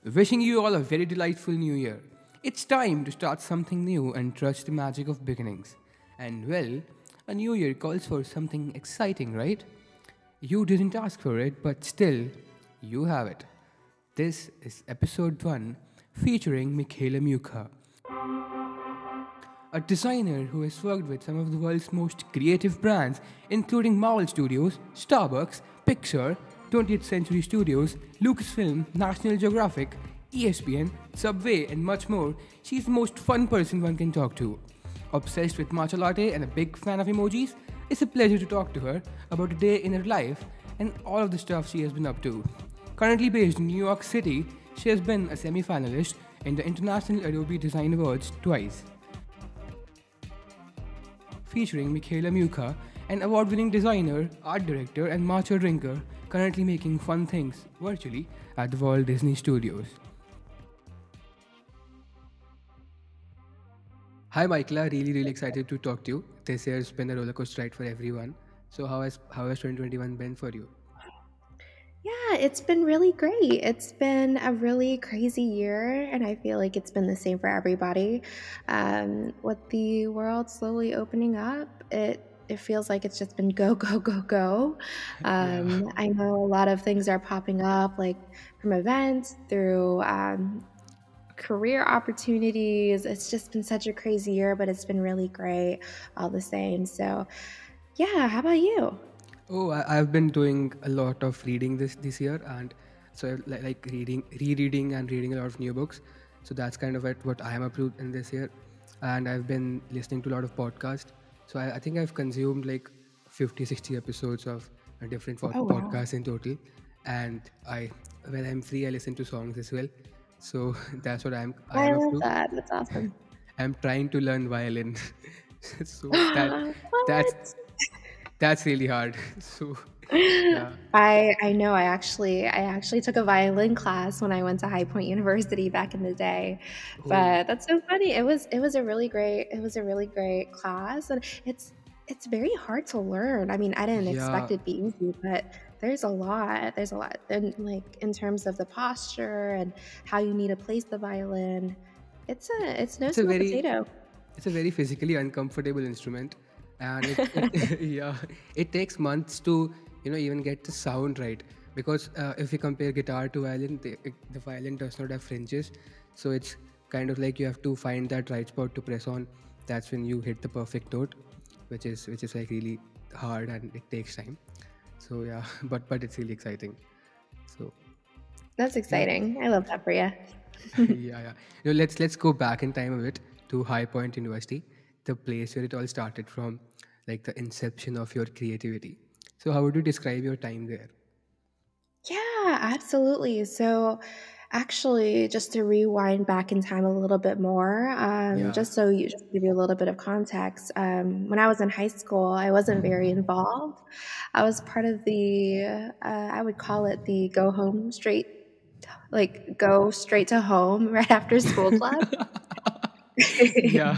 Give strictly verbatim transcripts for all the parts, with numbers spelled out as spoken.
Wishing you all a very delightful new year. It's time to start something new and trust the magic of beginnings. And well, a new year calls for something exciting, right? You didn't ask for it, but still, you have it. This is episode one featuring Michaela Muka, a designer who has worked with some of the world's most creative brands, including Marvel Studios, Starbucks, Pixar, twentieth Century Studios, Lucasfilm, National Geographic, E S P N, Subway, and much more. She's the most fun person one can talk to. Obsessed with matcha latte and a big fan of emojis, it's a pleasure to talk to her about a day in her life and all of the stuff she has been up to. Currently based in New York City, she has been a semi finalist in the International Adobe Design Awards twice, featuring Michaela Muka, an award winning designer, art director, and matcha drinker, currently making fun things virtually at the Walt Disney Studios. Hi, Michaela. Really, really excited to talk to you. This year's been a roller coaster ride for everyone. So, how has how has twenty twenty-one been for you? Yeah, it's been really great. It's been a really crazy year, and I feel like it's been the same for everybody. Um, with the world slowly opening up, it it feels like it's just been go, go, go, go. Yeah. Um, I know a lot of things are popping up, like from events through um, career opportunities. It's just been such a crazy year, but it's been really great all the same. So, yeah, how about you? Oh, I, I've been doing a lot of reading this this year, and so I like, like reading, rereading, and reading a lot of new books. So that's kind of what, what I am up to in this year, and I've been listening to a lot of podcasts. So I, I think I've consumed like fifty, sixty episodes of uh, different pod- Oh, wow. podcasts in total, and I when I'm free, I listen to songs as well. So that's what I'm I I am up love to. that. That's awesome. I'm trying to learn violin, so that that's What? that's really hard. So yeah. I I know I actually I actually took a violin class when I went to High Point University back in the day. Oh, But that's so funny. It was it was a really great it was a really great class, and it's it's very hard to learn. I mean, I didn't yeah. expect it to be easy, but there's a lot. There's a lot. And like in terms of the posture and how you need to place the violin, it's a it's no It's a small very potato. it's a very physically uncomfortable instrument, and it, it yeah, it takes months to you know even get the sound right, because uh, if you compare guitar to violin, the, the violin does not have fringes, so it's kind of like you have to find that right spot to press on. That's when you hit the perfect note, which is which is like really hard and it takes time. So yeah, but but it's really exciting. So That's yeah. exciting. I love that for you. Yeah, yeah. You know, let's let's go back in time a bit to High Point University, the place where it all started from, like the inception of your creativity. So, how would you describe your time there? Yeah, absolutely. So, actually, just to rewind back in time a little bit more, um, Yeah. just so you just to give you a little bit of context, um, when I was in high school, I wasn't very involved. I was part of the, uh, I would call it the go home straight, like go straight to home right after school club. Yeah.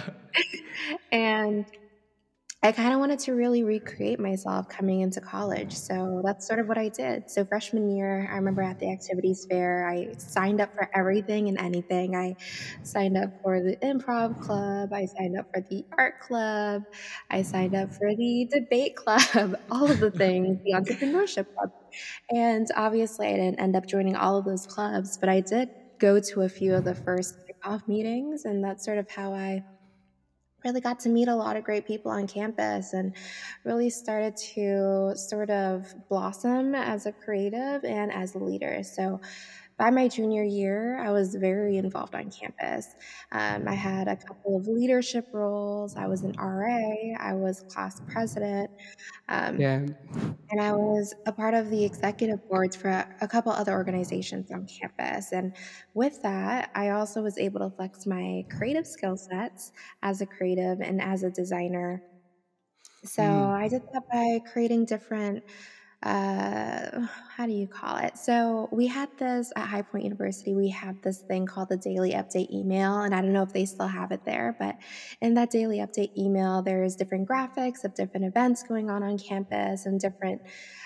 And I kind of wanted to really recreate myself coming into college. So that's sort of what I did. So, freshman year, I remember at the activities fair, I signed up for everything and anything. I signed up for the improv club, I signed up for the art club, I signed up for the debate club, all of the things, the entrepreneurship club. And obviously, I didn't end up joining all of those clubs, but I did go to a few of the first kickoff meetings. And that's sort of how I really got to meet a lot of great people on campus and really started to sort of blossom as a creative and as a leader. So by my junior year, I was very involved on campus. Um, I had a couple of leadership roles. I was an R A, I was class president. Um, Yeah. and I was a part of the executive boards for a, a couple other organizations on campus. And with that, I also was able to flex my creative skill sets as a creative and as a designer. So Hmm. I did that by creating different uh, how do you call it? So we had this at High Point University. We have this thing called the daily update email, and I don't know if they still have it there, but in that daily update email, there's different graphics of different events going on on campus and different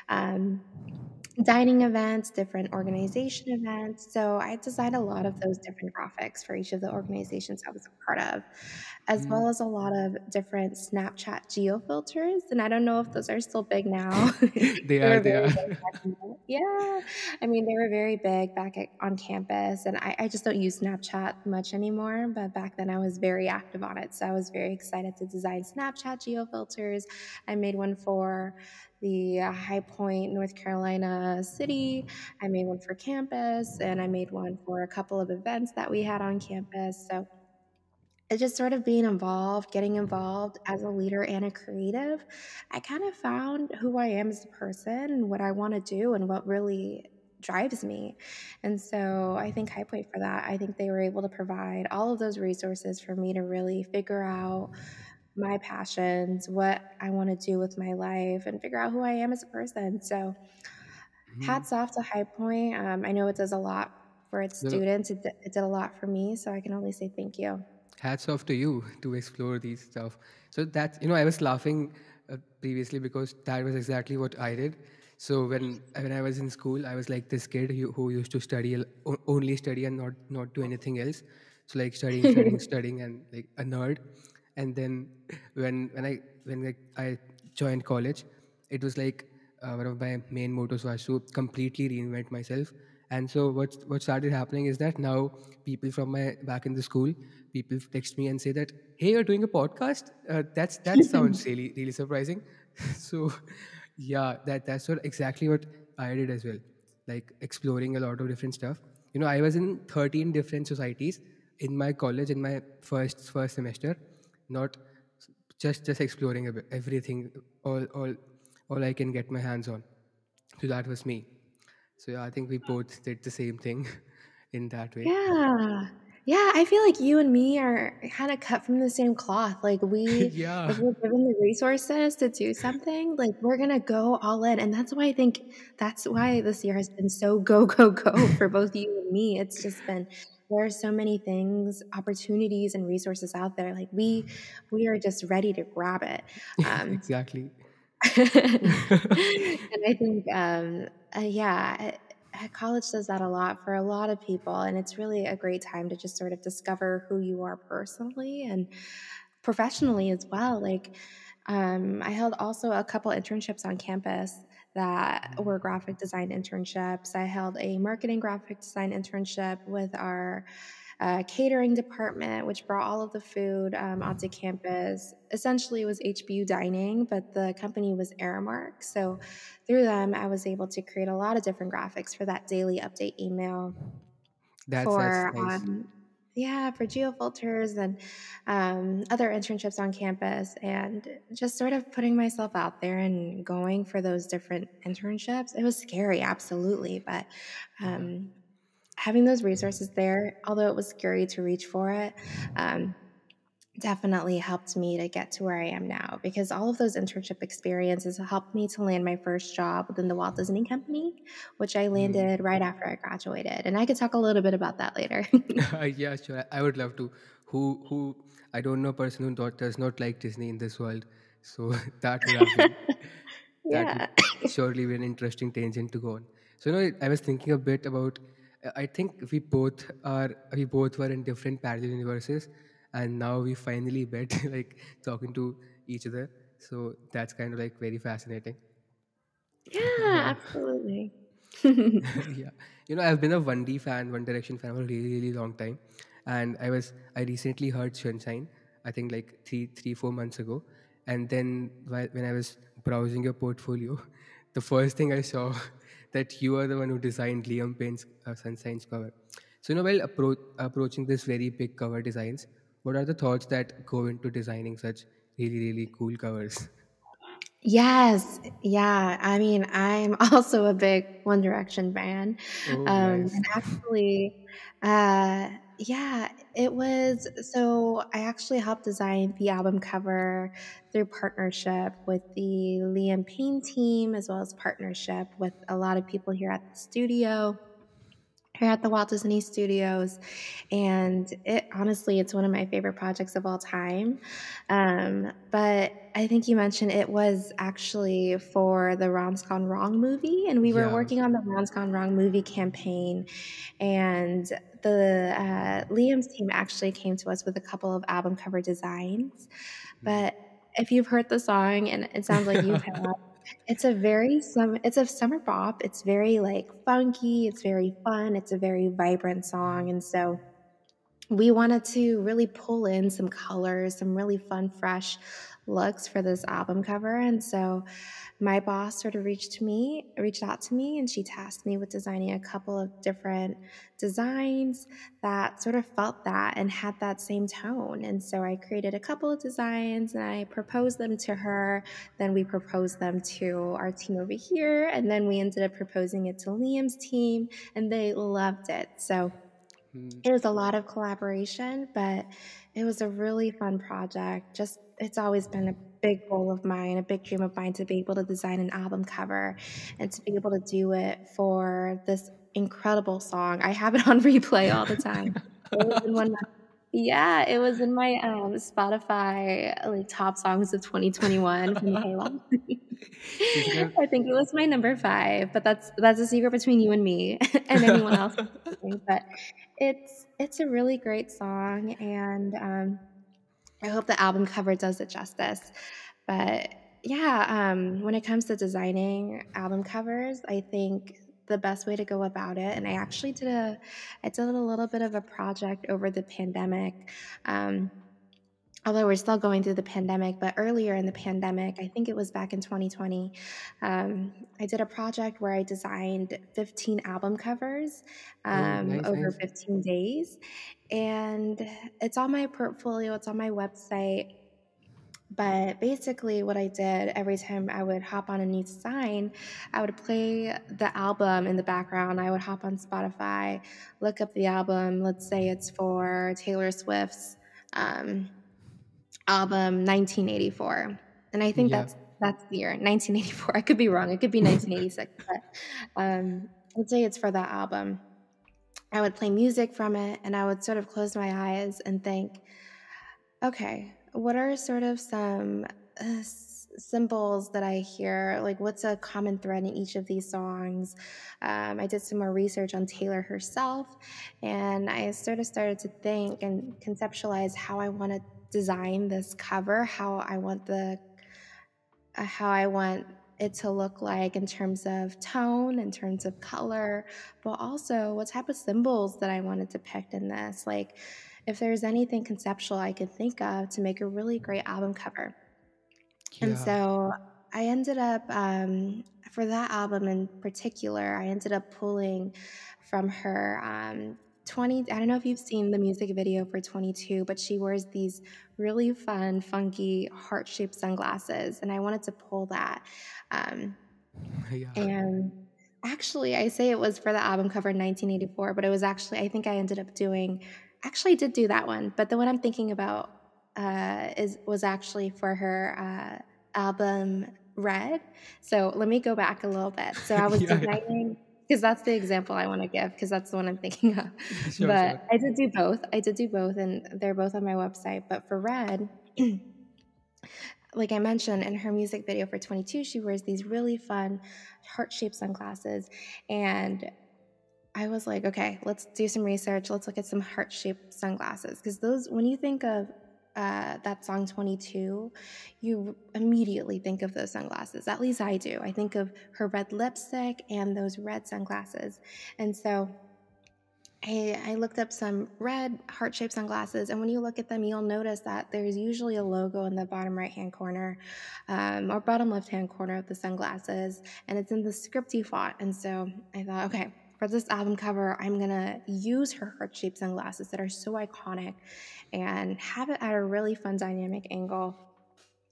um, dining events, different organization events. So I designed a lot of those different graphics for each of the organizations I was a part of, as Hmm. well as a lot of different Snapchat geo filters. And I don't know if those are still big now. They They are, were they very are. big back in the, yeah. I mean, they were very big back at, on campus, and I, I just don't use Snapchat much anymore. But back then, I was very active on it, so I was very excited to design Snapchat geo filters. I made one for the uh, High Point, North Carolina city. I made one for campus, and I made one for a couple of events that we had on campus. So it's just sort of being involved, getting involved as a leader and a creative. I kind of found who I am as a person and what I want to do and what really drives me. And so I think High Point for that. I think they were able to provide all of those resources for me to really figure out my passions, what I want to do with my life, and figure out who I am as a person. So Hmm. hats off to High Point. Um, I know it does a lot for its No, no. students. It, d- it did a lot for me, so I can only say thank you. Hats off to you to explore these stuff. So that's, you know, I was laughing uh, previously because that was exactly what I did. So when when I was in school, I was like this kid who, who used to study al- o- only study and not not do anything else. So like studying, studying, studying, and like a nerd. And then when when I when like I joined college, it was like uh, one of my main mottos was to completely reinvent myself. And so what what started happening is that now people from my back in the school, people text me and say that, hey, you're doing a podcast. Uh, that's that sounds really really surprising. So yeah, that that's what exactly what I did as well, like exploring a lot of different stuff. You know, I was in thirteen different societies in my college in my first first semester, not just just exploring a bit, everything, all all all I can get my hands on. So that was me. So yeah, I think we both did the same thing in that way. Yeah. Yeah, I feel like you and me are kind of cut from the same cloth. Like we Yeah. if we're given the resources to do something, like we're gonna go all in. And that's why I think that's why this year has been so go, go, go for both you and me. It's just been there are so many things, opportunities and resources out there. Like we we are just ready to grab it. Um Exactly. and I think, um, uh, yeah, uh, college does that a lot for a lot of people, and it's really a great time to just sort of discover who you are personally and professionally as well. Like, um, I held also a couple internships on campus that were graphic design internships. I held a marketing graphic design internship with our uh, catering department, which brought all of the food um, onto campus. Essentially, it was H B U dining, but the company was Aramark. So through them, I was able to create a lot of different graphics for that daily update email That's that's for nice. um, yeah, for geofilters and um, other internships on campus, and just sort of putting myself out there and going for those different internships. It was scary, absolutely, but Yeah. um, having those resources there, although it was scary to reach for it, um, definitely helped me to get to where I am now because all of those internship experiences helped me to land my first job within the Walt Disney Company, which I Hmm. landed right after I graduated. And I could talk a little bit about that later. Yeah, sure. I I would love to. Who who I don't know a person who not, does not like Disney in this world. So that would have been that would Yeah. surely be an interesting tangent to go on. So you know, I was thinking a bit about. I think we both are we both were in different parallel universes, and now we finally met, like talking to each other. So that's kind of like very fascinating. Yeah, Yeah. absolutely. Yeah, you know, I've been a one D fan, One Direction fan for a really, really long time, and I was I recently heard Sunshine. I think like three, three, four months ago, and then while, when I was browsing your portfolio, the first thing I saw that you are the one who designed Liam Payne's uh, Sunshine's cover. So you know, while appro- approaching this very big cover designs, what are the thoughts that go into designing such really, really cool covers? Yes, yeah. I mean, I'm also a big One Direction fan. Oh, Um, nice. and actually, uh, Yeah, it was so I actually helped design the album cover through partnership with the Liam Payne team, as well as partnership with a lot of people here at the studio, here at the Walt Disney Studios. And it honestly, it's one of my favorite projects of all time. Um, but I think you mentioned it was actually for the Ron's Gone Wrong movie, and we were Yeah. working on the Ron's Gone Wrong movie campaign. And the uh, Liam's team actually came to us with a couple of album cover designs. But if you've heard the song, and it sounds like you've had, it's a very sum it's a summer bop. It's very like funky, it's very fun, it's a very vibrant song. And so we wanted to really pull in some colors, some really fun, fresh looks for this album cover. And so my boss sort of reached to me, reached out to me, and she tasked me with designing a couple of different designs that sort of felt that and had that same tone. And so I created a couple of designs and I proposed them to her. Then we proposed them to our team over here, and then we ended up proposing it to Liam's team, and they loved it. So it was a lot of collaboration, but it was a really fun project. Just it's always been a big goal of mine, a big dream of mine to be able to design an album cover and to be able to do it for this incredible song. I have it on replay all the time. It was in one yeah, it was in my um, Spotify like top songs of twenty twenty-one from Halo. She's gonna. I think it was my number five, but that's that's a secret between you and me and anyone else listening. But it's it's a really great song, and um, I hope the album cover does it justice. But yeah, um, when it comes to designing album covers, I think the best way to go about it, and I actually did a, I did a little bit of a project over the pandemic. Um, although we're still going through the pandemic, but earlier in the pandemic, I think it was back in twenty twenty, um, I did a project where I designed fifteen album covers Oh, um, nice, over nice. fifteen days. And it's on my portfolio, it's on my website. But basically, what I did every time I would hop on a new design, I would play the album in the background. I would hop on Spotify, look up the album. Let's say it's for Taylor Swift's um, album nineteen eighty-four, and I think Yeah. that's that's the year nineteen eighty-four. I could be wrong. It could be nineteen eighty-six, but um, let's say it's for that album. I would play music from it, and I would sort of close my eyes and think, okay, what are sort of some uh, s- symbols that I hear? Like, what's a common thread in each of these songs? Um, I did some more research on Taylor herself, and I sort of started to think and conceptualize how I want to design this cover, how I want the uh, how I want it to look like in terms of tone, in terms of color, but also what type of symbols that I want to depict in this. Like, if there's anything conceptual I could think of to make a really great album cover. And Yeah. so I ended up, um, for that album in particular, I ended up pulling from her um, twenty. I don't know if you've seen the music video for twenty-two, but she wears these really fun, funky, heart shaped sunglasses. And I wanted to pull that. Um, Yeah. and actually, I say it was for the album cover in nineteen eighty-four, but it was actually, I think I ended up doing, actually did do that one. But the one I'm thinking about uh, is was actually for her uh, album Red. So let me go back a little bit. So I was Yeah, yeah. designing, because that's the example I want to give, because that's the one I'm thinking of. Sure, But sure. I did do both. I did do both, and they're both on my website. But for Red, like I mentioned in her music video for twenty-two, she wears these really fun heart-shaped sunglasses. And I was like, okay, let's do some research. Let's look at some heart-shaped sunglasses. Because those, when you think of uh, that song twenty-two, you immediately think of those sunglasses. At least I do. I think of her red lipstick and those red sunglasses. And so I, I looked up some red heart-shaped sunglasses, and when you look at them, you'll notice that there's usually a logo in the bottom right-hand corner um, or bottom left-hand corner of the sunglasses, and it's in the scripty font. And so I thought, okay, for this album cover, I'm going to use her heart-shaped sunglasses that are so iconic and have it at a really fun dynamic angle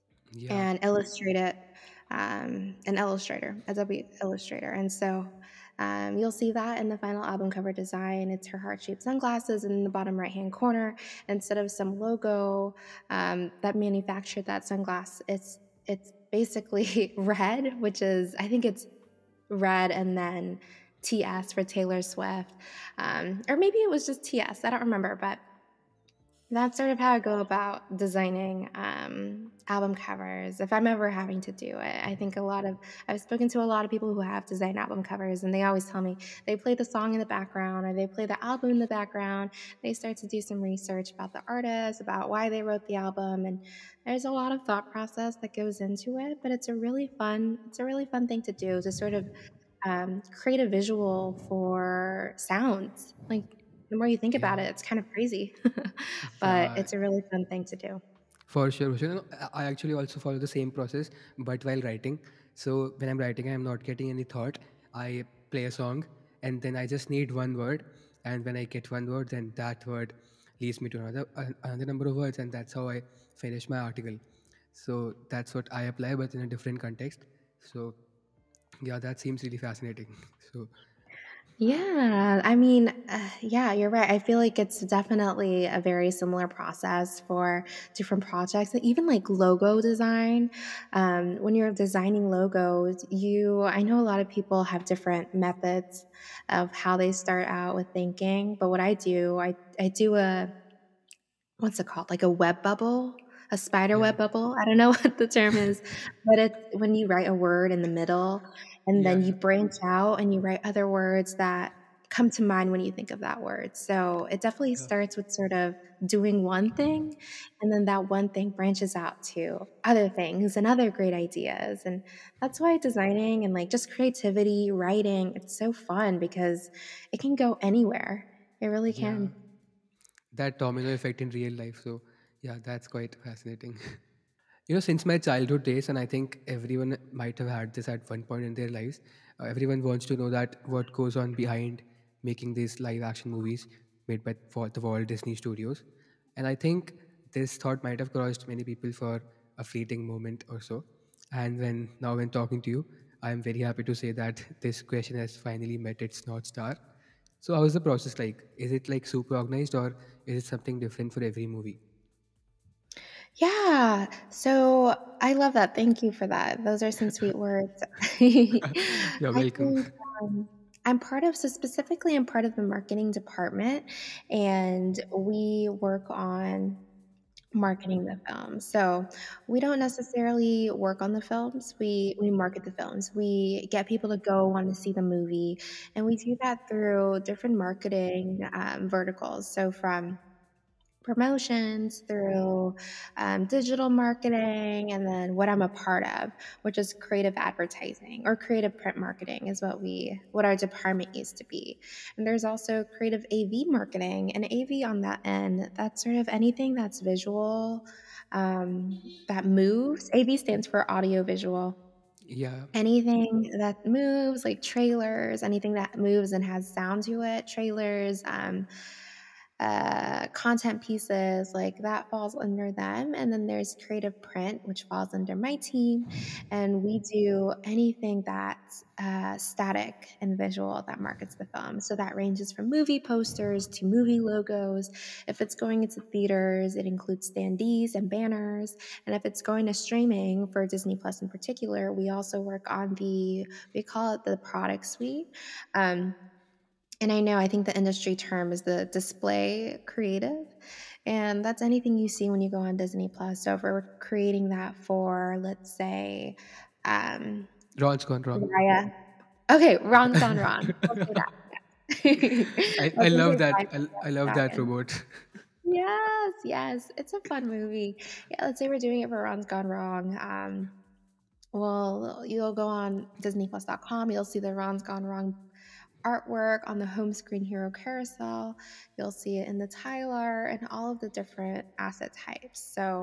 Yeah. and illustrate it um, an illustrator, Adobe Illustrator. And so Um, you'll see that in the final album cover design. It's her heart-shaped sunglasses in the bottom right-hand corner. Instead of some logo um, that manufactured that sunglass, it's it's basically red, which is, I think it's red and then T S for Taylor Swift. Um, or maybe it was just T S. I don't remember, but that's sort of how I go about designing um, album covers. If I'm ever having to do it, I think a lot of I've spoken to a lot of people who have designed album covers, and they always tell me they play the song in the background or they play the album in the background. They start to do some research about the artist, about why they wrote the album, and there's a lot of thought process that goes into it. But it's a really fun, it's a really fun thing to do to sort of um, create a visual for sounds. Like the more you think about Yeah. it, it's kind of crazy, but Yeah, it's a really fun thing to do. for sure. For sure. No, I I actually also follow the same process, but while writing. So when I'm writing, I'm not getting any thought. I play a song, and then I just need one word. And when I get one word, then that word leads me to another an- another number of words, and that's how I finish my article. So that's what I apply, but in a different context. So yeah, that seems really fascinating. So Yeah, I mean, uh, yeah, you're right. I feel like it's definitely a very similar process for different projects, and even like logo design. Um, when you're designing logos, you, I know a lot of people have different methods of how they start out with thinking, but what I do, I, I do a, what's it called? Like a web bubble, a spider yeah, web bubble. I don't know what the term is, but it's when you write a word in the middle and yeah, then you yeah, branch out and you write other words that come to mind when you think of that word. So it definitely yeah, starts with sort of doing one thing, and then that one thing branches out to other things and other great ideas. And that's why designing and like just creativity, writing, it's so fun because it can go anywhere. It really yeah. can. That domino effect in real life. So yeah, that's quite fascinating. You know, since my childhood days, and I think everyone might have had this at one point in their lives, uh, everyone wants to know that what goes on behind making these live action movies made by for the Walt Disney Studios. And I think this thought might have crossed many people for a fleeting moment or so. And when now, when talking to you, I am very happy to say that this question has finally met its North Star. So, how is the process like? Is it like super organized, or is it something different for every movie? Yeah. So I love that. Thank you for that. Those are some sweet words. I You're welcome. think um, I'm part of, so specifically, I'm part of the marketing department, and we work on marketing the film. So we don't necessarily work on the films. We we market the films. We get people to go want to see the movie, and we do that through different marketing um, verticals. So from promotions, through um, digital marketing, and then what I'm a part of, which is creative advertising or creative print marketing, is what we what our department used to be. And there's also creative A V marketing, and A V on that end. That's sort of anything that's visual, um, that moves. A V stands for audio visual. Yeah. Anything that moves, like trailers, anything that moves and has sound to it, trailers, um, uh, content pieces, like that falls under them. And then there's creative print, which falls under my team. And we do anything that's uh, static and visual that markets the film. So that ranges from movie posters to movie logos. If it's going into theaters, it includes standees and banners. And if it's going to streaming for Disney Plus in particular, we also work on the, we call it the product suite. Um, and I know, I think the industry term is the display creative. And that's anything you see when you go on Disney Plus. So if we're creating that for, let's say, um, Ron's gone wrong. Raya. Okay, Ron's Gone Wrong. We'll say that. I, Let's I just say love that. Raya I, and I love the that Dragon. robot. Yes, yes. It's a fun movie. Yeah, let's say we're doing it for Ron's Gone Wrong. Um, well, you'll go on Disney Plus dot com. You'll see the Ron's Gone Wrong artwork on the home screen hero carousel. You'll see it in the tile art and all of the different asset types. So,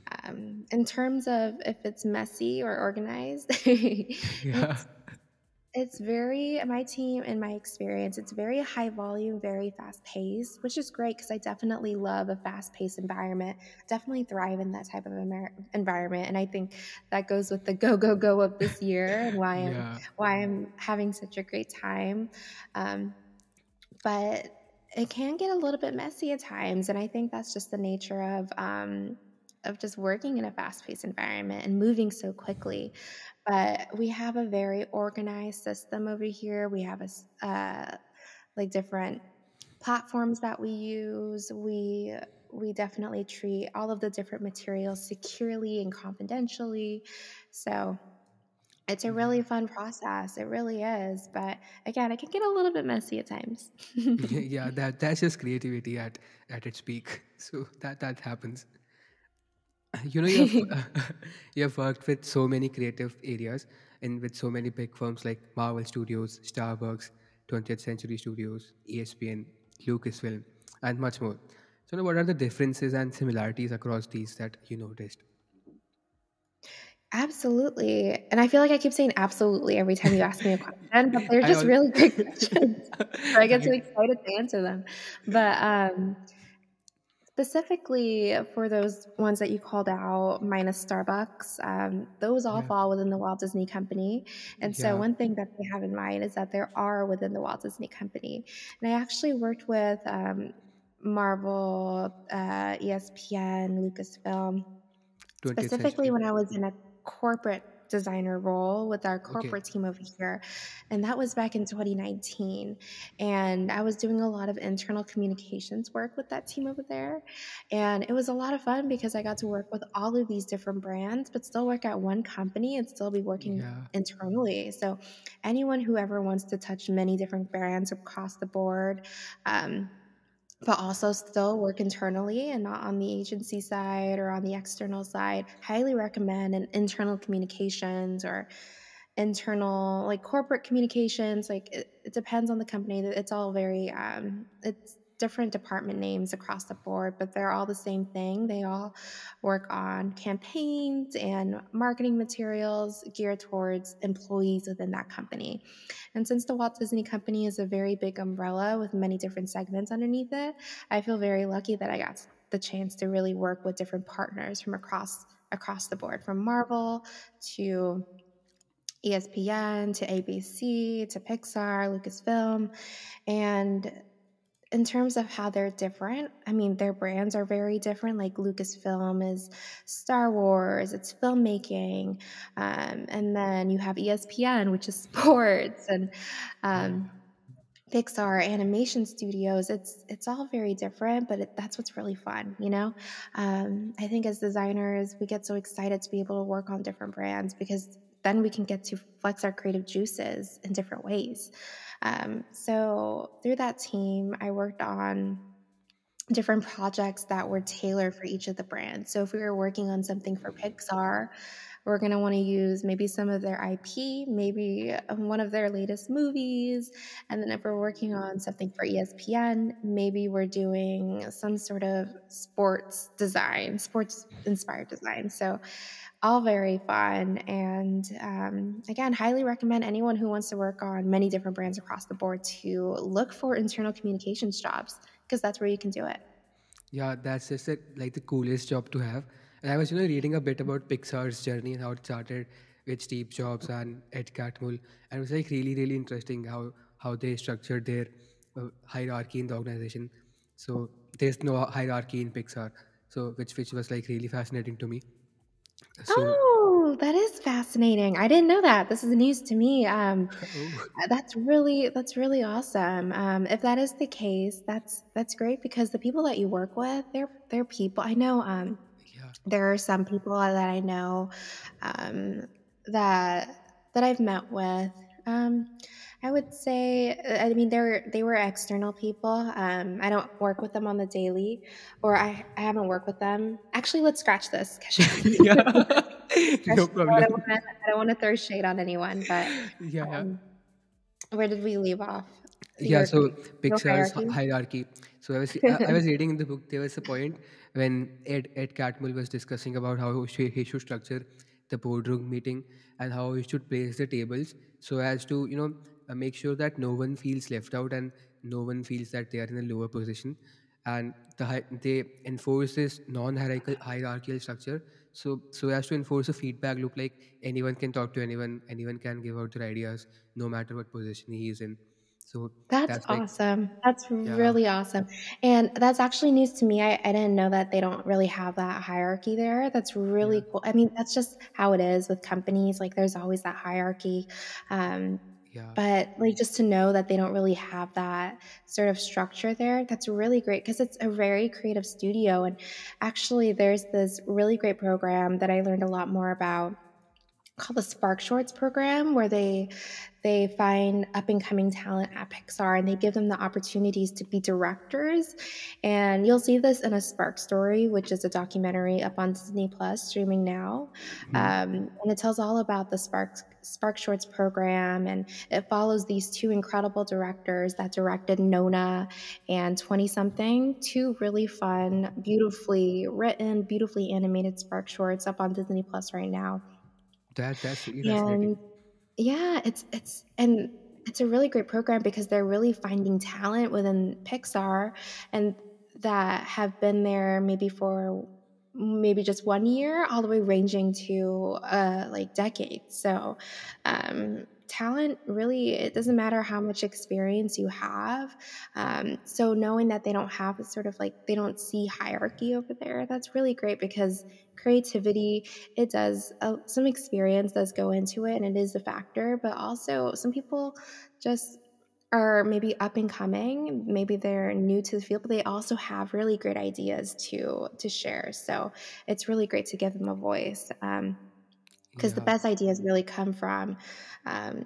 um, in terms of if it's messy or organized, Yeah. it's It's very, my team, in my experience, it's very high volume, very fast paced, which is great because I definitely love a fast paced environment. Definitely thrive in that type of emer- environment, and I think that goes with the go go go of this year and why I'm Yeah, why I'm having such a great time. Um, but it can get a little bit messy at times, and I think that's just the nature of um, of just working in a fast paced environment and moving so quickly. But we have a very organized system over here. We have a s- uh, like different platforms that we use. We we definitely treat all of the different materials securely and confidentially. So it's a really yeah. fun process. It really is. But again, it can get a little bit messy at times. Yeah, that that's just creativity at at its peak. So that that happens. You know, you have you have worked with so many creative areas and with so many big firms like Marvel Studios, Starbucks, twentieth Century Studios, E S P N, Lucasfilm, and much more. So, now what are the differences and similarities across these that you noticed? Absolutely. And I feel like I keep saying absolutely every time you ask me a question, but they're I just all really great questions. So I get so I excited to answer them. But um, specifically for those ones that you called out, minus Starbucks, um, those all yeah, fall within the Walt Disney Company. And so yeah, one thing that they have in mind is that there are within the Walt Disney Company. And I actually worked with um, Marvel, uh, E S P N, Lucasfilm, twentieth specifically century. when I was in a corporate designer role with our Okay, corporate team over here. And that was back in twenty nineteen. And I was doing a lot of internal communications work with that team over there. And it was a lot of fun because I got to work with all of these different brands, but still work at one company and still be working yeah, internally. So anyone who ever wants to touch many different brands across the board, um, but also still work internally and not on the agency side or on the external side, highly recommend an internal communications or internal like corporate communications. Like it, it depends on the company. It's all very um it's different department names across the board, but they're all the same thing. They all work on campaigns and marketing materials geared towards employees within that company. And since the Walt Disney Company is a very big umbrella with many different segments underneath it, I feel very lucky that I got the chance to really work with different partners from across across the board, from Marvel to E S P N to A B C to Pixar, Lucasfilm. And in terms of how they're different, I mean, their brands are very different. Like Lucasfilm is Star Wars, it's filmmaking. Um, and then you have E S P N, which is sports, and yeah, um, Pixar animation studios. It's it's all very different, but it, that's what's really fun, you know. Um, I think as designers, we get so excited to be able to work on different brands because then we can get to flex our creative juices in different ways. Um, so through that team, I worked on different projects that were tailored for each of the brands. So if we were working on something for Pixar, we're going to want to use maybe some of their I P, maybe um, one of their latest movies. And then if we're working on something for E S P N, maybe we're doing some sort of sports design, sports inspired design. So all very fun. And um, again, highly recommend anyone who wants to work on many different brands across the board to look for internal communications jobs because that's where you can do it. yeah. That's just a, like the coolest job to have. And I was, you know, reading a bit about Pixar's journey and how it started with Steve Jobs and Ed Catmull, and it was like really, really interesting how how they structured their uh, hierarchy in the organization. So there's no hierarchy in Pixar, so which which was like really fascinating to me. So, Oh, that is fascinating. I didn't know that. This is news to me. Um, oh, that's really that's really awesome. Um, if that is the case, that's that's great because the people that you work with, they're they're people. I know. Um, yeah, there are some people that I know um, that that I've met with. Um, I would say, I mean, they're they were external people. Um, I don't work with them on the daily, or I, I haven't worked with them. Actually, let's scratch this. yeah, no I problem. don't want to. I don't want to throw shade on anyone, but Yeah, yeah. um, where did we leave off? Yeah, Your so your Pixar's hi- hierarchy. hierarchy. So I was I I was reading in the book. There was a point when Ed Ed Catmull was discussing about how he he should structure the boardroom meeting, and how you should place the tables so as to you know uh, make sure that no one feels left out and no one feels that they are in a lower position. And the hi- they enforce this non-hierarchical hierarchical structure, so so as to enforce a feedback loop, like anyone can talk to anyone, anyone can give out their ideas no matter what position he is in. So That's that's like, awesome. That's yeah, really awesome. And that's actually news to me. I, I didn't know that they don't really have that hierarchy there. That's yeah, really cool. I mean, that's just how it is with companies. Like, there's always that hierarchy. Um, yeah, but like just to know that they don't really have that sort of structure there, that's really great because it's a very creative studio. And actually, there's this really great program that I learned a lot more about called the Spark Shorts program, where they they find up and coming talent at Pixar and they give them the opportunities to be directors. And you'll see this in A Spark Story, which is a documentary up on Disney Plus streaming now. hmm, Um, and it tells all about the Spark Spark Shorts program, and it follows these two incredible directors that directed Nona and twenty something, two really fun, beautifully written, beautifully animated Spark Shorts up on Disney Plus right now. that that's really fascinating. And yeah, it's it's and it's a really great program because they're really finding talent within Pixar and that have been there maybe for maybe just one year all the way ranging to uh like decades. So um talent really, it doesn't matter how much experience you have. Um so knowing that they don't have a sort of like, they don't see hierarchy over there, that's really great because creativity, it does uh, some experience does go into it and it is a factor, but also some people just are maybe up and coming, maybe they're new to the field, but they also have really great ideas to to share. So it's really great to give them a voice, um, because the Yeah, best ideas really come from um,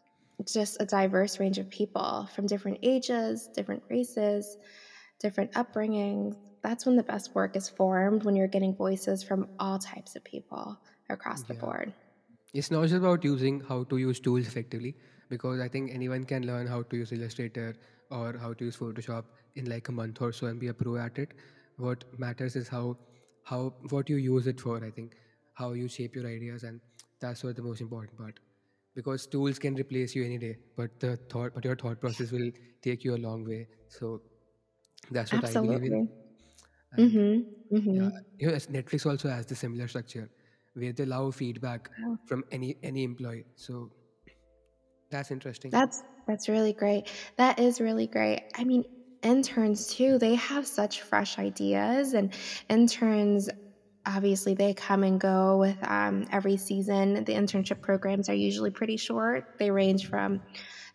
just a diverse range of people from different ages, different races, different upbringings. That's when the best work is formed, when you're getting voices from all types of people across the yeah. board. It's not just about using how to use tools effectively, because I think anyone can learn how to use Illustrator or how to use Photoshop in like a month or so and be a pro at it. What matters is how how what you use it for. I think how you shape your ideas, and that's what the most important part. Because tools can replace you any day, but the thought, but your thought process will take you a long way. So that's what I believe in. Absolutely. And Mhm. yeah, Mhm. you know, as Netflix also has the similar structure where they allow feedback from any any employee. So that's interesting. That's that's really great. That is really great. I mean, interns too, they have such fresh ideas, and interns obviously they come and go with um, every season. The internship programs are usually pretty short. They range from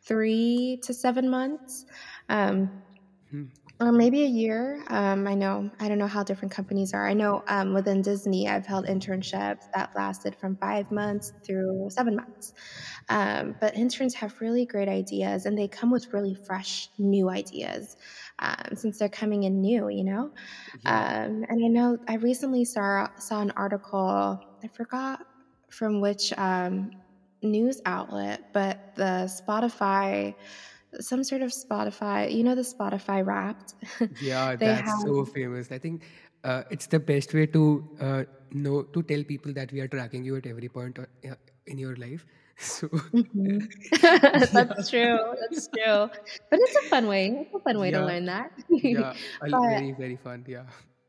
three to seven months. Um, Hmm. or maybe a year. Um, I know, I don't know how different companies are. I know um, within Disney, I've held internships that lasted from five months through seven months. Um, but interns have really great ideas and they come with really fresh, new ideas um, since they're coming in new, you know? Yeah. Um, and I know I recently saw, saw an article, I forgot from which um, news outlet, but the Spotify, some sort of Spotify, you know, the Spotify Wrapped. Yeah, They that's have, so famous. I think uh, it's the best way to uh, know to tell people that we are tracking you at every point o- uh, in your life. So Mhm. yeah, That's true. That's true. But it's a fun way. It's a fun way to yeah, learn that. yeah. Al- But Very very fun. Yeah.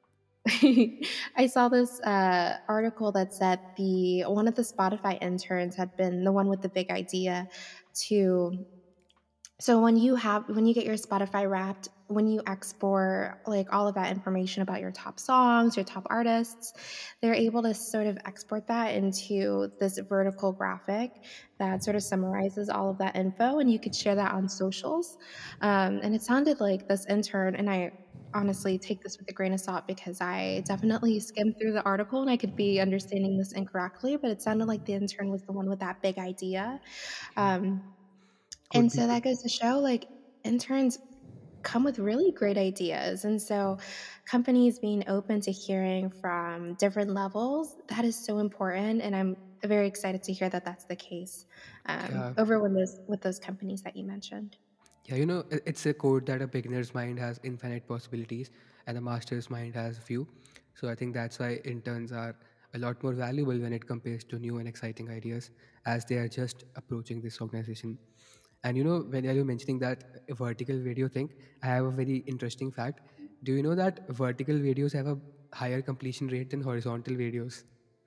I saw this uh, article that said the one of the Spotify interns had been the one with the big idea to. So when you have when you get your Spotify Wrapped, when you export like all of that information about your top songs, your top artists, they're able to sort of export that into this vertical graphic that sort of summarizes all of that info, and you could share that on socials. Um, and it sounded like this intern, and I honestly take this with a grain of salt because I definitely skimmed through the article and I could be understanding this incorrectly, but it sounded like the intern was the one with that big idea. Yeah. Um, Could and be. so Could that be. goes to show like interns come with really great ideas. And so companies being open to hearing from different levels, that is so important. And I'm very excited to hear that that's the case um, Yeah. over with those, with those companies that you mentioned. Yeah, you know, i- it's a quote that a beginner's mind has infinite possibilities and a master's mind has few. So I think that's why interns are a lot more valuable when it compares to new and exciting ideas as they are just approaching this organization. And you know, when you're mentioning that vertical video thing, I have a very interesting fact. Do you know that vertical videos have a higher completion rate than horizontal videos?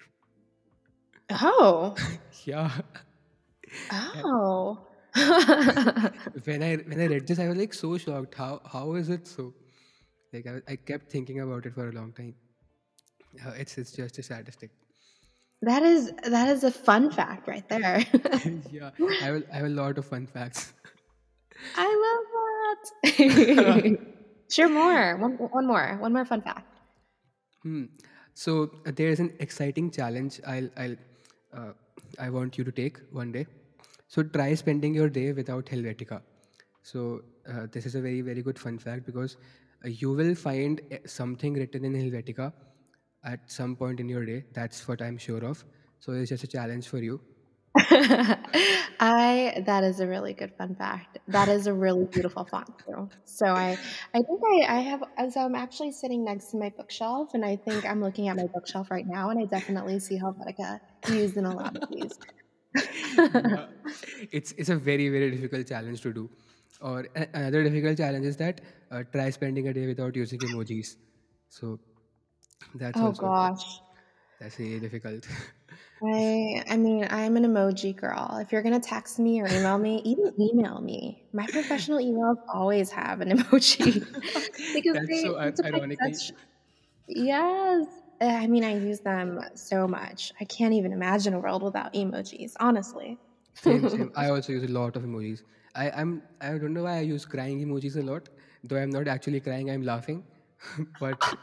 Oh. Yeah. Oh. when I when I read this, I was like so shocked. How how is it so? Like I, I kept thinking about it for a long time. Uh, it's it's just a statistic. That is that is a fun fact right there. Yeah, I have a- I have a lot of fun facts. I love that. Sure, more. One, one more. One more fun fact. Hmm. So uh, there is an exciting challenge. I'll I'll uh, I want you to take one day. So try spending your day without Helvetica. So uh, this is a very very good fun fact because uh, you will find uh, something written in Helvetica at some point in your day. That's what I'm sure of. So it's just a challenge for you. I that is a really good fun fact. That is a really beautiful font too. So I I think I I have so I'm actually sitting next to my bookshelf and I think I'm looking at my bookshelf right now and I definitely see Helvetica used in a lot of these. Yeah, it's it's a very very difficult challenge to do. Or a- another difficult challenge is that uh, try spending a day without using emojis. So that's Oh also gosh. that's really difficult. I I mean, I'm an emoji girl. If you're gonna text me or email me, even email me. My professional emails always have an emoji because That's they so ir- depict ironically. such. Yes. Uh, I mean, I use them so much. I can't even imagine a world without emojis, honestly. Same, same. I also use a lot of emojis. I, I'm I don't know why I use crying emojis a lot. Though I'm not actually crying, I'm laughing. But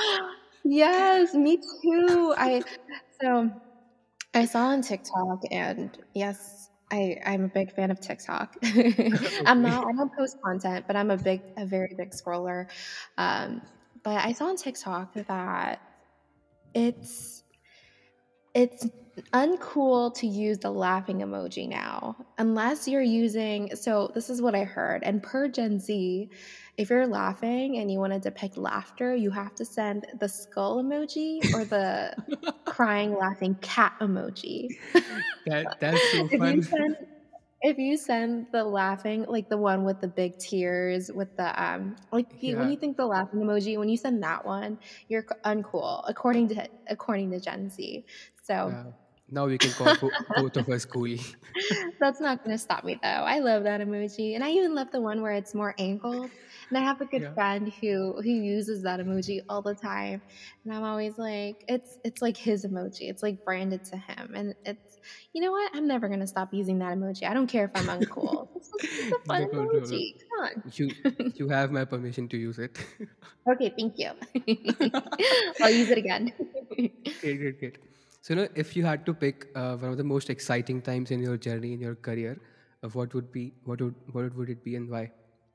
Yes, me too. I so I saw on TikTok, and yes, I I'm a big fan of TikTok. I'm okay. not I don't post content, but I'm a big a very big scroller. Um, but I saw on TikTok that it's it's uncool to use the laughing emoji now unless you're using, so this is what I heard, and per Gen Z, if you're laughing and you want to depict laughter, you have to send the skull emoji or the crying laughing cat emoji. That that's so if you fun. send if you send the laughing, like the one with the big tears, with the um, like you, when Yeah. you think the laughing emoji, when you send that one, you're c- uncool according to according to Gen Z. So Yeah. Now we can call bo- both of us cool. that's not going to stop me though. I love that emoji, and I even love the one where it's more angled. And I have a good Yeah. friend who who uses that emoji all the time, and I'm always like, it's it's like his emoji. It's like branded to him, and it's, you know what? I'm never going to stop using that emoji. I don't care if I'm uncool. It's, it's a fun No problem. No problem. emoji. Come You on. you have my permission to use it. Okay, thank you. I'll use it again. Great, great, great. So, you know, if you had to pick uh, one of the most exciting times in your journey in your career, uh, what would be what would what would it be and why?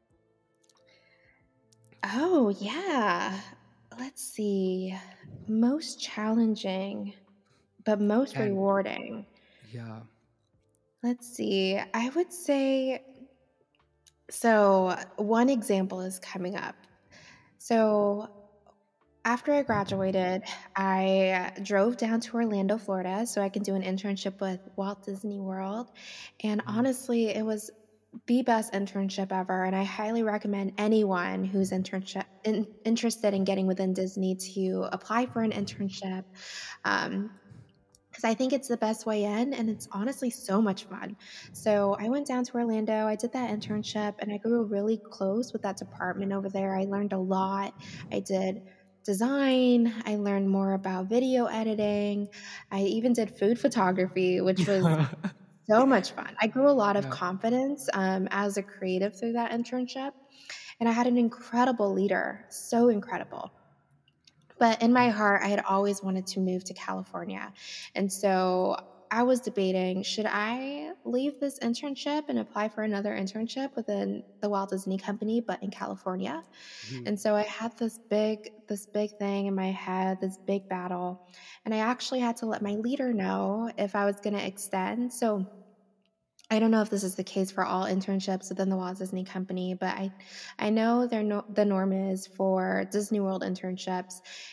Oh, yeah. Let's see. Most challenging, but most And rewarding. yeah, Let's see. I would say, so one example is coming up. So after I graduated, I drove down to Orlando, Florida, so I can do an internship with Walt Disney World. And mhm. honestly, it was the best internship ever. And I highly recommend anyone who's internship in, interested in getting within Disney to apply for an internship. Um, because I think it's the best way in, and it's honestly so much fun. So I went down to Orlando, I did that internship, and I grew really close with that department over there. I learned a lot. I did design, I learned more about video editing. I even did food photography, which was Yeah, so much fun. I grew a lot of yeah, confidence um, as a creative through that internship, and I had an incredible leader, so incredible. But in my heart, I had always wanted to move to California. And so I was debating, should I leave this internship and apply for another internship within the Walt Disney Company, but in California? mhm. And so I had this big, this big thing in my head, this big battle. And I actually had to let my leader know if I was going to extend. So I don't know if this is the case for all internships within the Walt Disney Company, but I, I know their no, the norm is for Disney World internships,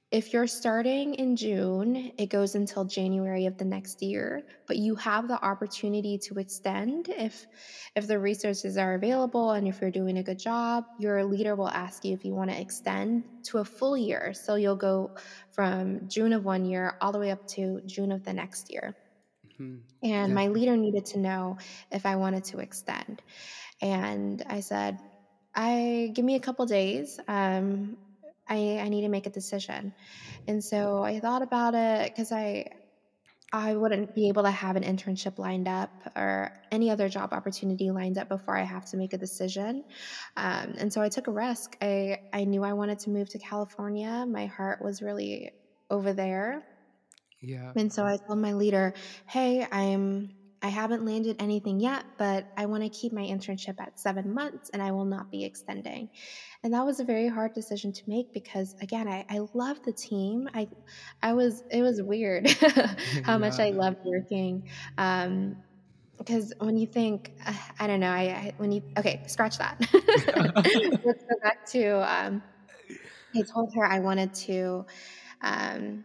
If you're starting in June, it goes until January of the next year, but you have the opportunity to extend if if the resources are available and if you're doing a good job, your leader will ask you if you want to extend to a full year. So you'll go from June of one year all the way up to June of the next year. Hmm. And That, my leader needed to know if I wanted to extend. And I said, I give me a couple days. Um, I, I need to make a decision. And so I thought about it because I I wouldn't be able to have an internship lined up or any other job opportunity lined up before I have to make a decision. Um, and so I took a risk. I, I knew I wanted to move to California. My heart was really over there. yeah. And so I told my leader, "Hey, I'm I haven't landed anything yet, but I want to keep my internship at seven months and I will not be extending." And that was a very hard decision to make because again, I, I love the team. I I was it was weird how much Yeah. I loved working. Um because when you think, uh, I don't know, I, I when you okay, scratch that. Let's go back to um, I told her I wanted to um,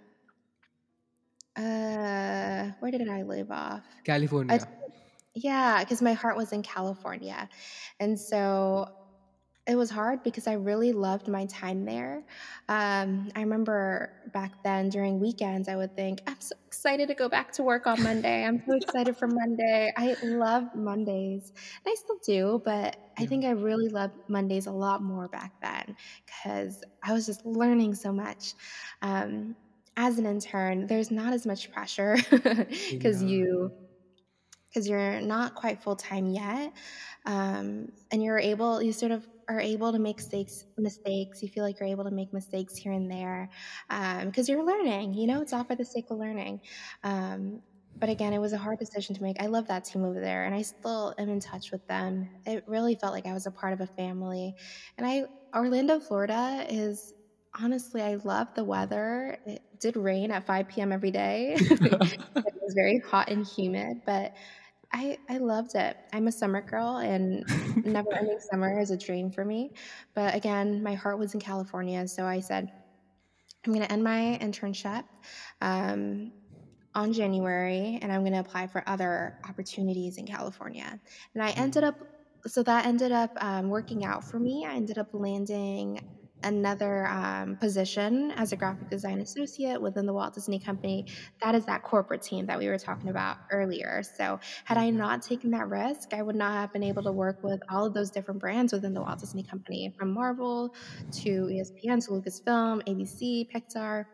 uh, where did I leave off? I California. Yeah, because my heart was in California. And so it was hard because I really loved my time there. Um, I remember back then during weekends, I would think, I'm so excited to go back to work on Monday. I'm so excited for Monday. I love Mondays. And I still do, but I Yeah. think I really loved Mondays a lot more back then because I was just learning so much. Um, as an intern, there's not as much pressure because Yeah. you because you're not quite full time yet, um, and you're able, you sort of are able to make mistakes. Mistakes. You feel like you're able to make mistakes here and there because you're learning. You know, it's all for the sake of learning. Um, but again, it was a hard decision to make. I love that team over there, and I still am in touch with them. It really felt like I was a part of a family. And I, Orlando, Florida is honestly, I love the weather. It did rain at five p m every day. It was very hot and humid, but I I loved it. I'm a summer girl, and never ending summer is a dream for me. But again, my heart was in California, so I said, I'm going to end my internship um, on January, and I'm going to apply for other opportunities in California. And I ended Hmm. up, so that ended up um, working out for me. I ended up landing another um, position as a graphic design associate within the Walt Disney Company. That is that corporate team that we were talking about earlier. So, had I Yeah. not taken that risk, I would not have been able to work with all of those different brands within the Walt Disney Company, from Marvel to E S P N to Lucasfilm, A B C, Pixar.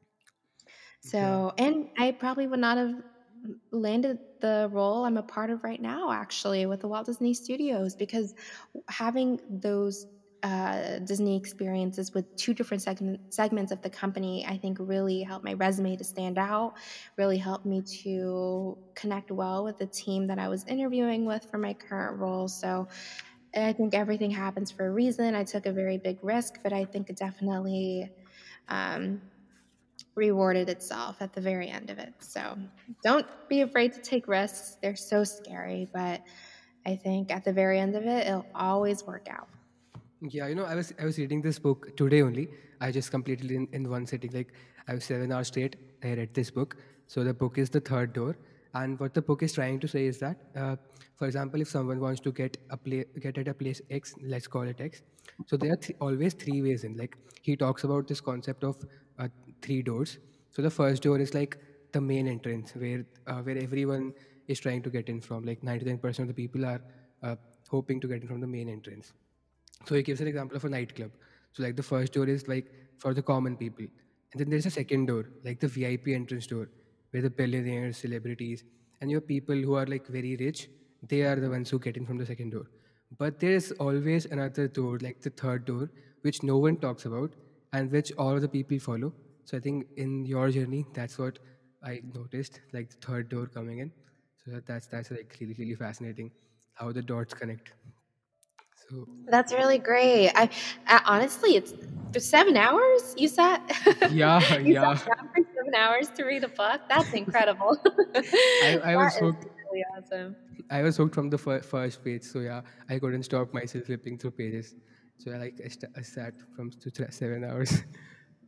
Yeah. So, and I probably would not have landed the role I'm a part of right now, actually, with the Walt Disney Studios, because having those uh, Disney experiences with two different segment, segments of the company, I think really helped my resume to stand out, really helped me to connect well with the team that I was interviewing with for my current role. So I think everything happens for a reason. I took a very big risk, but I think it definitely um, rewarded itself at the very end of it. So don't be afraid to take risks. They're so scary, but I think at the very end of it, it'll always work out. Yeah, you know, I was I was reading this book today only. I just completed it in, in one sitting. Like I was seven hours straight. I read this book. So the book is The Third Door, and what the book is trying to say is that, uh, for example, if someone wants to get a play, get at a place X, let's call it X. So there are th- always three ways in. Like he talks about this concept of uh, three doors. So the first door is like the main entrance where uh, where everyone is trying to get in from. Like ninety-nine percent of the people are uh, hoping to get in from the main entrance. So he gives an example of a nightclub. So like the first door is like for the common people, and then there's a second door, like the V I P entrance door, where the billionaires, celebrities, and your people who are like very rich, they are the ones who get in from the second door. But there is always another door, like the third door, which no one talks about and which all of the people follow. So I think in your journey, that's what I noticed, like the third door coming in. So that, that's that's like really really fascinating, how the dots connect. So That's really great. I, I honestly, it's for seven hours. You sat, yeah, you yeah. sat down for seven hours to read a book. That's incredible. I, I That was is hooked. really awesome. I was hooked from the fir- first page. So yeah, I couldn't stop myself flipping through pages. So I like I, st- I sat from to th- seven hours.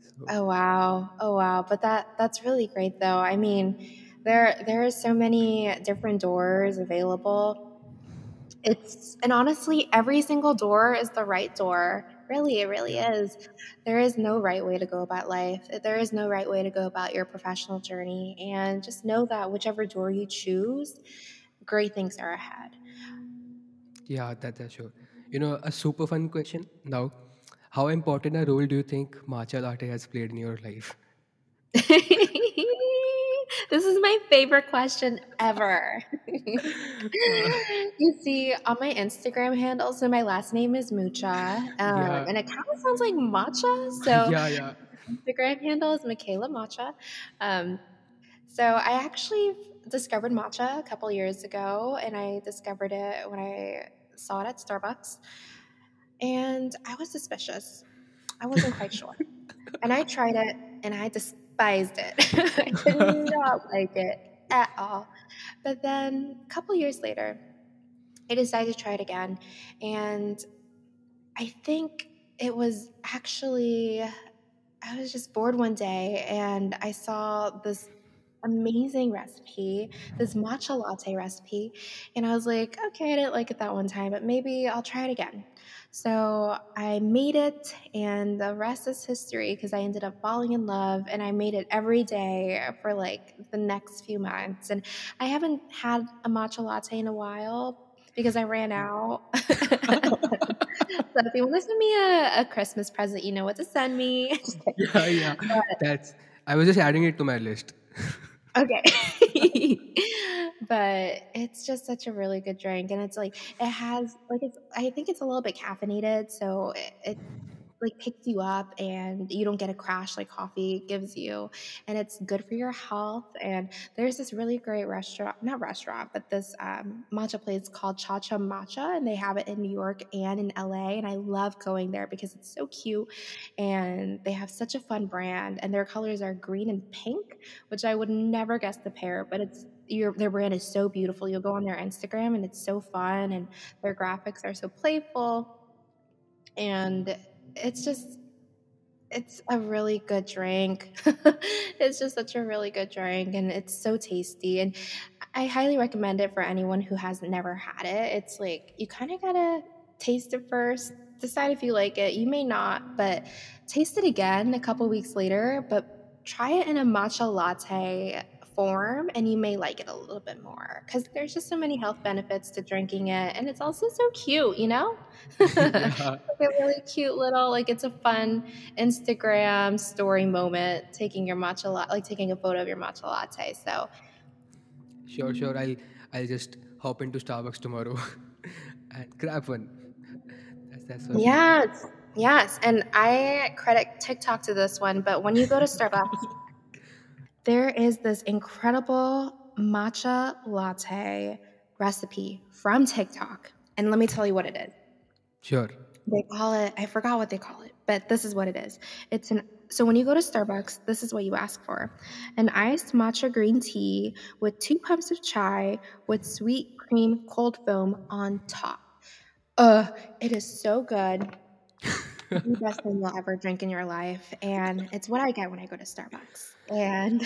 So Oh wow. Oh wow. But that that's really great though. I mean, there there are so many different doors available. It's and honestly, every single door is the right door. Really, it really yeah, is. There is no right way to go about life. There is no right way to go about your professional journey. And just know that whichever door you choose, great things are ahead. yeah, that, that's sure. You know, a super fun question now. How important a role do you think matcha latte has played in your life? This is my favorite question ever. Uh, You see, on my Instagram handle, so my last name is Mucha, um, yeah, and it kind of sounds like matcha. So yeah, yeah. Instagram handle is Michaela Matcha. Um, so I actually discovered matcha a couple years ago, and I discovered it when I saw it at Starbucks, and I was suspicious. I wasn't quite sure. And I tried it and I despised it. I did not like it at all. But then a couple years later, I decided to try it again. And I think it was actually, I was just bored one day and I saw this amazing recipe, this matcha latte recipe. And I was like, okay, I didn't like it that one time, but maybe I'll try it again. So I made it, and the rest is history because I ended up falling in love and I made it every day for like the next few months. And I haven't had a matcha latte in a while because I ran out. So if you want to send me a, a Christmas present, you know what to send me. Just kidding. Yeah, yeah. That's. I was just adding it to my list. Okay. But it's just such a really good drink, and it's like it has like it's I think it's a little bit caffeinated, so it, it like picks you up and you don't get a crash like coffee gives you, and it's good for your health. And there's this really great restaurant, not restaurant, but this um, matcha place called Cha Cha Matcha, and they have it in New York and in L A, and I love going there because it's so cute and they have such a fun brand, and their colors are green and pink, which I would never guess the pair, but it's your their brand is so beautiful. You'll go on their Instagram and it's so fun, and their graphics are so playful, and it's just it's a really good drink. It's just such a really good drink, and it's so tasty, and I highly recommend it for anyone who has never had it. It's like you kind of gotta taste it first, decide if you like it. You may not, but taste it again a couple weeks later. But try it in a matcha latte form, and you may like it a little bit more because there's just so many health benefits to drinking it, and it's also so cute, you know? Yeah, Like a really cute little, like it's a fun Instagram story moment taking your matcha latte, like taking a photo of your matcha latte. So sure, sure. I'll I'll just hop into Starbucks tomorrow and grab one. That's that's for sure. yes, yes. And I credit TikTok to this one, but when you go to Starbucks, there is this incredible matcha latte recipe from TikTok. And let me tell you what it is. Sure. They call it, I forgot what they call it, but this is what it is. It's an, so when you go to Starbucks, this is what you ask for: an iced matcha green tea with two pumps of chai with sweet cream cold foam on top. Uh, it is so good. The best thing you'll ever drink in your life, and it's what I get when I go to Starbucks. And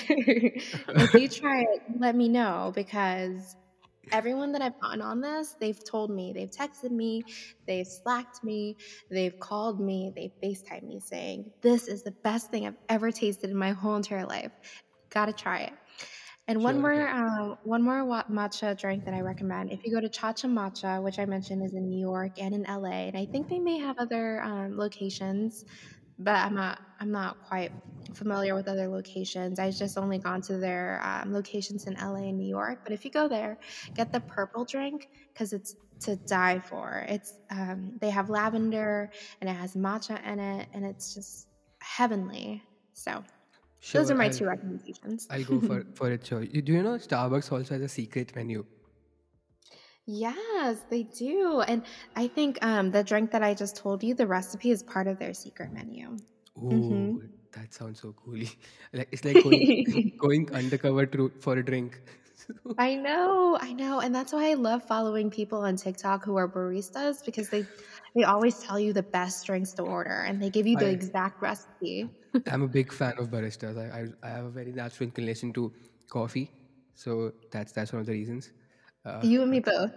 if you try it, let me know because everyone that I've gotten on this, they've told me, they've texted me, they've slacked me, they've called me, they've FaceTimed me saying, this is the best thing I've ever tasted in my whole entire life. Gotta try it. And one Sure, more, sure. uh, one more wa- matcha drink that I recommend. If you go to Cha Cha Matcha, which I mentioned is in New York and in L A, and I think they may have other um, locations, but I'm not, I'm not quite familiar with other locations. I've just only gone to their um, locations in L A and New York. But if you go there, get the purple drink because it's to die for. It's um, they have lavender and it has matcha in it, and it's just heavenly. So those are Sure. my I'll two recommendations. I'll go for for it. Sure. You, do you know Starbucks also has a secret menu? Yes, they do. And I think um, the drink that I just told you, the recipe is part of their secret menu. Oh, Hmm. that sounds so cool. Like it's like going going undercover to for a drink. I know, I know. And that's why I love following people on TikTok who are baristas because they They always tell you the best drinks to order, and they give you the I exact recipe. I'm a big fan of baristas. I, I, I have a very natural inclination to coffee, so that's that's one of the reasons. Uh, You and me both.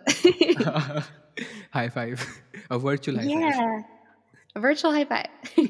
high five, a virtual high five. Yeah, a virtual high five.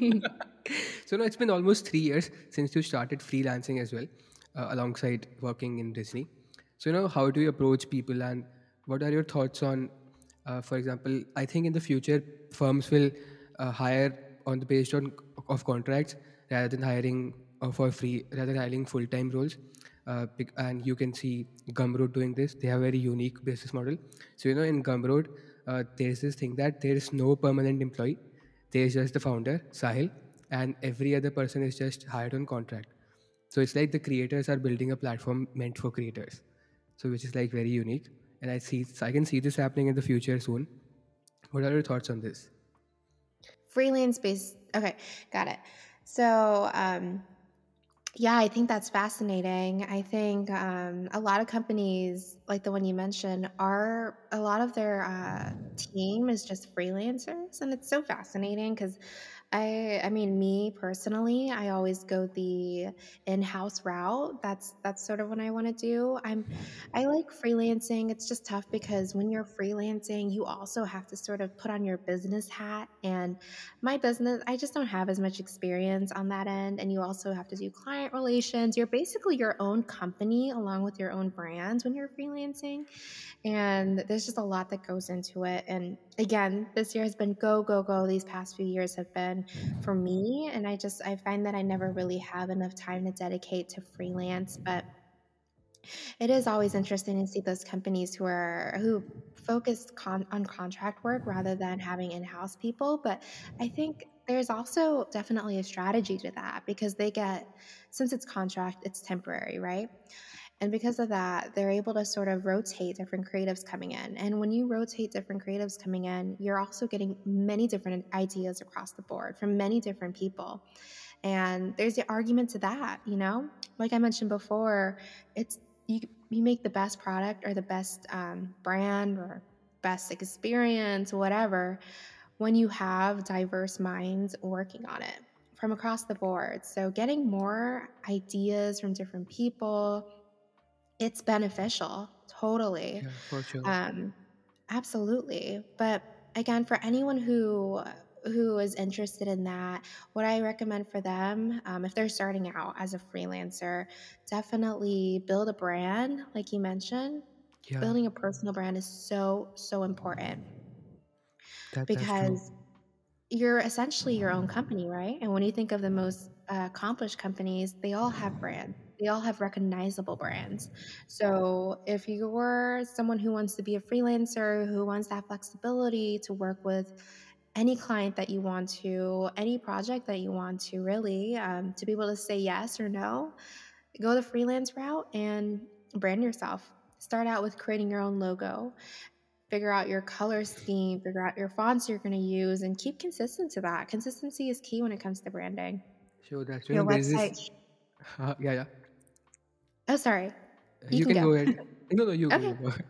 So now it's been almost three years since you started freelancing as well, uh, alongside working in Disney. So you know, how do you approach people, and what are your thoughts on, uh, for example, I think in the future firms will uh, hire on the based on of contracts rather than hiring uh, for free, rather than hiring full time roles. Uh, bec- and you can see Gumroad doing this. They have a very unique business model. So you know, in Gumroad, uh, there's this thing that there is no permanent employee. There's just the founder, Sahil, and every other person is just hired on contract. So it's like the creators are building a platform meant for creators. So which is like very unique. And I see I can see this happening in the future soon. What are your thoughts on this? Freelance based. Okay, got it. So, um, yeah, I think that's fascinating. I think um, a lot of companies, like the one you mentioned, are a lot of their uh, team is just freelancers, and it's so fascinating because I, I mean, me personally, I always go the in-house route. That's that's sort of what I want to do. I'm, I like freelancing. It's just tough because when you're freelancing, you also have to sort of put on your business hat, and my business, I just don't have as much experience on that end. And you also have to do client relations. You're basically your own company along with your own brands when you're freelancing. And there's just a lot that goes into it. And again, this year has been go, go, go. These past few years have been for me. And I just, I find that I never really have enough time to dedicate to freelance. But it is always interesting to see those companies who are who focus con- on contract work rather than having in-house people. But I think there's also definitely a strategy to that because they get, since it's contract, it's temporary, right? And because of that, they're able to sort of rotate different creatives coming in. And when you rotate different creatives coming in, you're also getting many different ideas across the board from many different people. And there's the argument to that, you know? Like I mentioned before, it's you you make the best product or the best um, brand or best experience, whatever, when you have diverse minds working on it from across the board. So getting more ideas from different people, it's beneficial, totally. Yeah, for sure. Um, absolutely. But again, for anyone who who is interested in that, what I recommend for them, um, if they're starting out as a freelancer, definitely build a brand, like you mentioned. Yeah, Building a personal brand is so, so important that that's true. because you're essentially your own company, right? And when you think of the most uh, accomplished companies, they all have brands. They all have recognizable brands. So if you're someone who wants to be a freelancer, who wants that flexibility to work with any client that you want to, any project that you want to, really, um, to be able to say yes or no, go the freelance route and brand yourself. Start out with creating your own logo, figure out your color scheme, figure out your fonts you're going to use, and keep consistent to that. Consistency is key when it comes to branding. Sure, that's you know Your there's website. this. Uh, yeah, yeah. Oh, sorry. You You can can go. go ahead. No, no, you go. Okay. You go.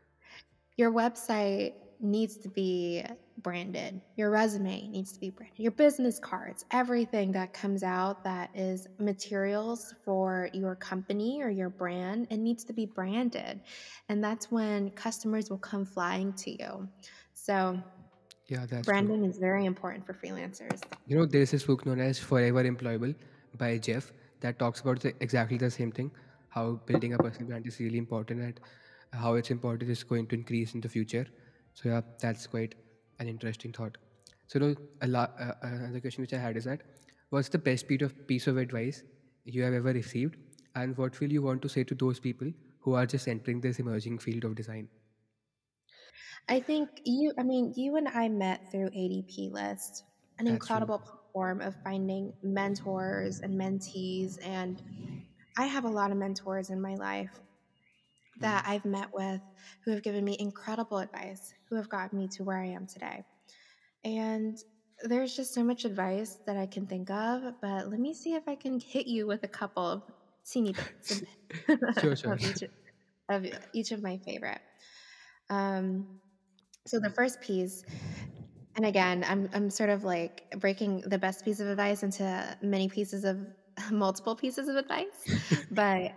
Your website needs to be branded. Your resume needs to be branded. Your business cards, everything that comes out that is materials for your company or your brand, it needs to be branded. And that's when customers will come flying to you. So, Yeah, that's true. branding is very important for freelancers. You know, there's this book known as Forever Employable by Jeff that talks about the, exactly the same thing, how building a personal brand is really important and how it's important is going to increase in the future. So yeah, that's quite an interesting thought. So you know, a la- uh, another question which I had is that, what's the best piece of piece of advice you have ever received, and what will you want to say to those people who are just entering this emerging field of design? I think you, I mean, you and I met through A D P List, an That's true. incredible platform of finding mentors and mentees. And I have a lot of mentors in my life that I've met with who have given me incredible advice, who have gotten me to where I am today. And there's just so much advice that I can think of, but let me see if I can hit you with a couple of teeny bits and Sure, sure. of each of each of my favorite. Um, so the first piece And again, I'm I'm sort of like breaking the best piece of advice into many pieces of multiple pieces of advice. But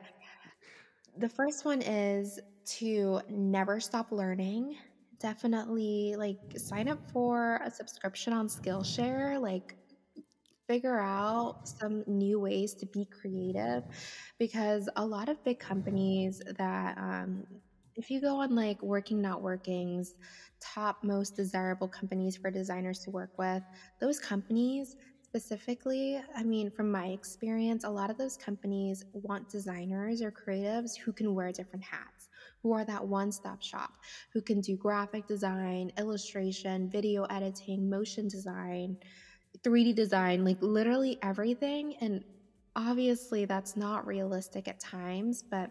the first one is to never stop learning. Definitely like sign up for a subscription on Skillshare, like figure out some new ways to be creative because a lot of big companies that um, if you go on like Working Not Working's top most desirable companies for designers to work with, those companies specifically, I mean, from my experience, a lot of those companies want designers or creatives who can wear different hats, who are that one-stop shop, who can do graphic design, illustration, video editing, motion design, three D design, like literally everything. And obviously that's not realistic at times, but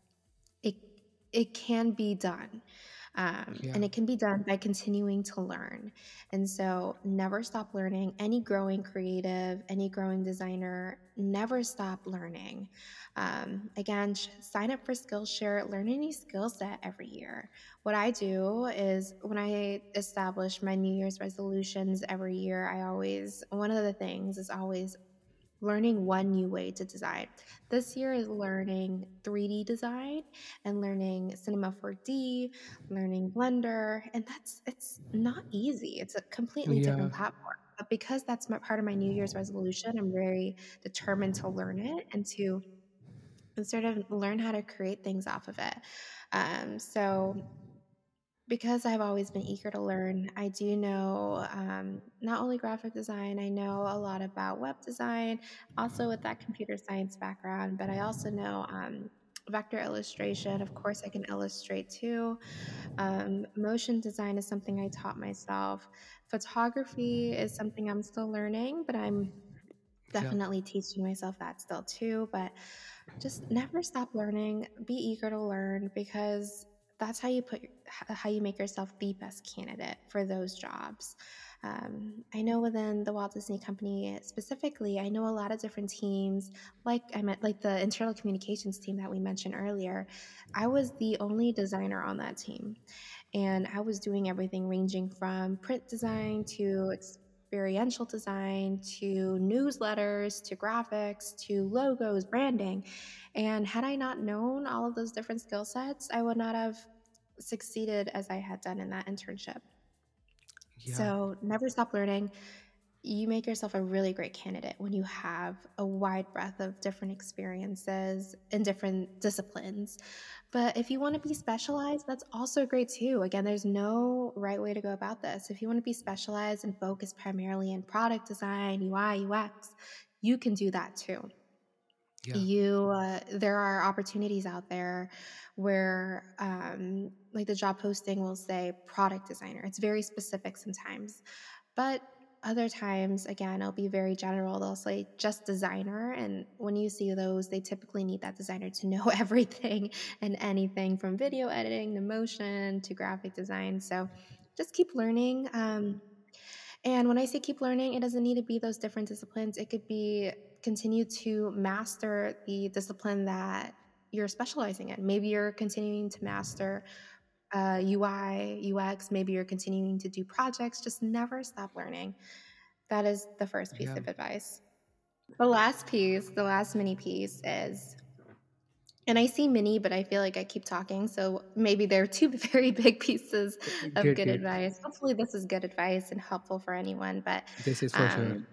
it it can be done. Um, Yeah, and it can be done by continuing to learn. And so never stop learning. Any growing creative, any growing designer, never stop learning. Um, again, sh- sign up for Skillshare, learn a new skill set every year. What I do is when I establish my New Year's resolutions every year, I always, one of the things is always learning one new way to design. This year is learning three D design and learning Cinema four D, learning Blender, and that's it's not easy. It's a completely yeah, different platform. But because that's my, part of my New Year's resolution, I'm very determined to learn it and to and sort of learn how to create things off of it. Um, so because I've always been eager to learn, I do know um, not only graphic design, I know a lot about web design, also with that computer science background, but I also know um, vector illustration. Of course, I can illustrate too. Um, motion design is something I taught myself. Photography is something I'm still learning, but I'm yeah, definitely teaching myself that still too. But just never stop learning. Be eager to learn because that's how you put how you make yourself the best candidate for those jobs. Um, I know within the Walt Disney Company specifically, I know a lot of different teams. Like I meant, like the internal communications team that we mentioned earlier. I was the only designer on that team, and I was doing everything ranging from print design to experiential design to newsletters to graphics to logos, branding. And had I not known all of those different skill sets, I would not have succeeded as I had done in that internship. yeah, So never stop learning. You make yourself a really great candidate when you have a wide breadth of different experiences in different disciplines. But if you want to be specialized, that's also great too. Again, there's no right way to go about this. If you want to be specialized and focus primarily in product design, U I, U X, you can do that too. yeah, You, uh, there are opportunities out there where, um, like the job posting will say product designer. It's very specific sometimes, but other times, again, it'll be very general. They'll say just designer. And when you see those, they typically need that designer to know everything and anything from video editing to motion to graphic design. So just keep learning. Um, and when I say keep learning, it doesn't need to be those different disciplines. It could be continue to master the discipline that you're specializing in. Maybe you're continuing to master uh, U I, U X. Maybe you're continuing to do projects. Just never stop learning. That is the first piece yeah. of advice. The last piece, the last mini piece is, and I see mini, but I feel like I keep talking. So maybe there are two very big pieces of Good, good good. advice. Hopefully, this is good advice and helpful for anyone. But This is for sure. um,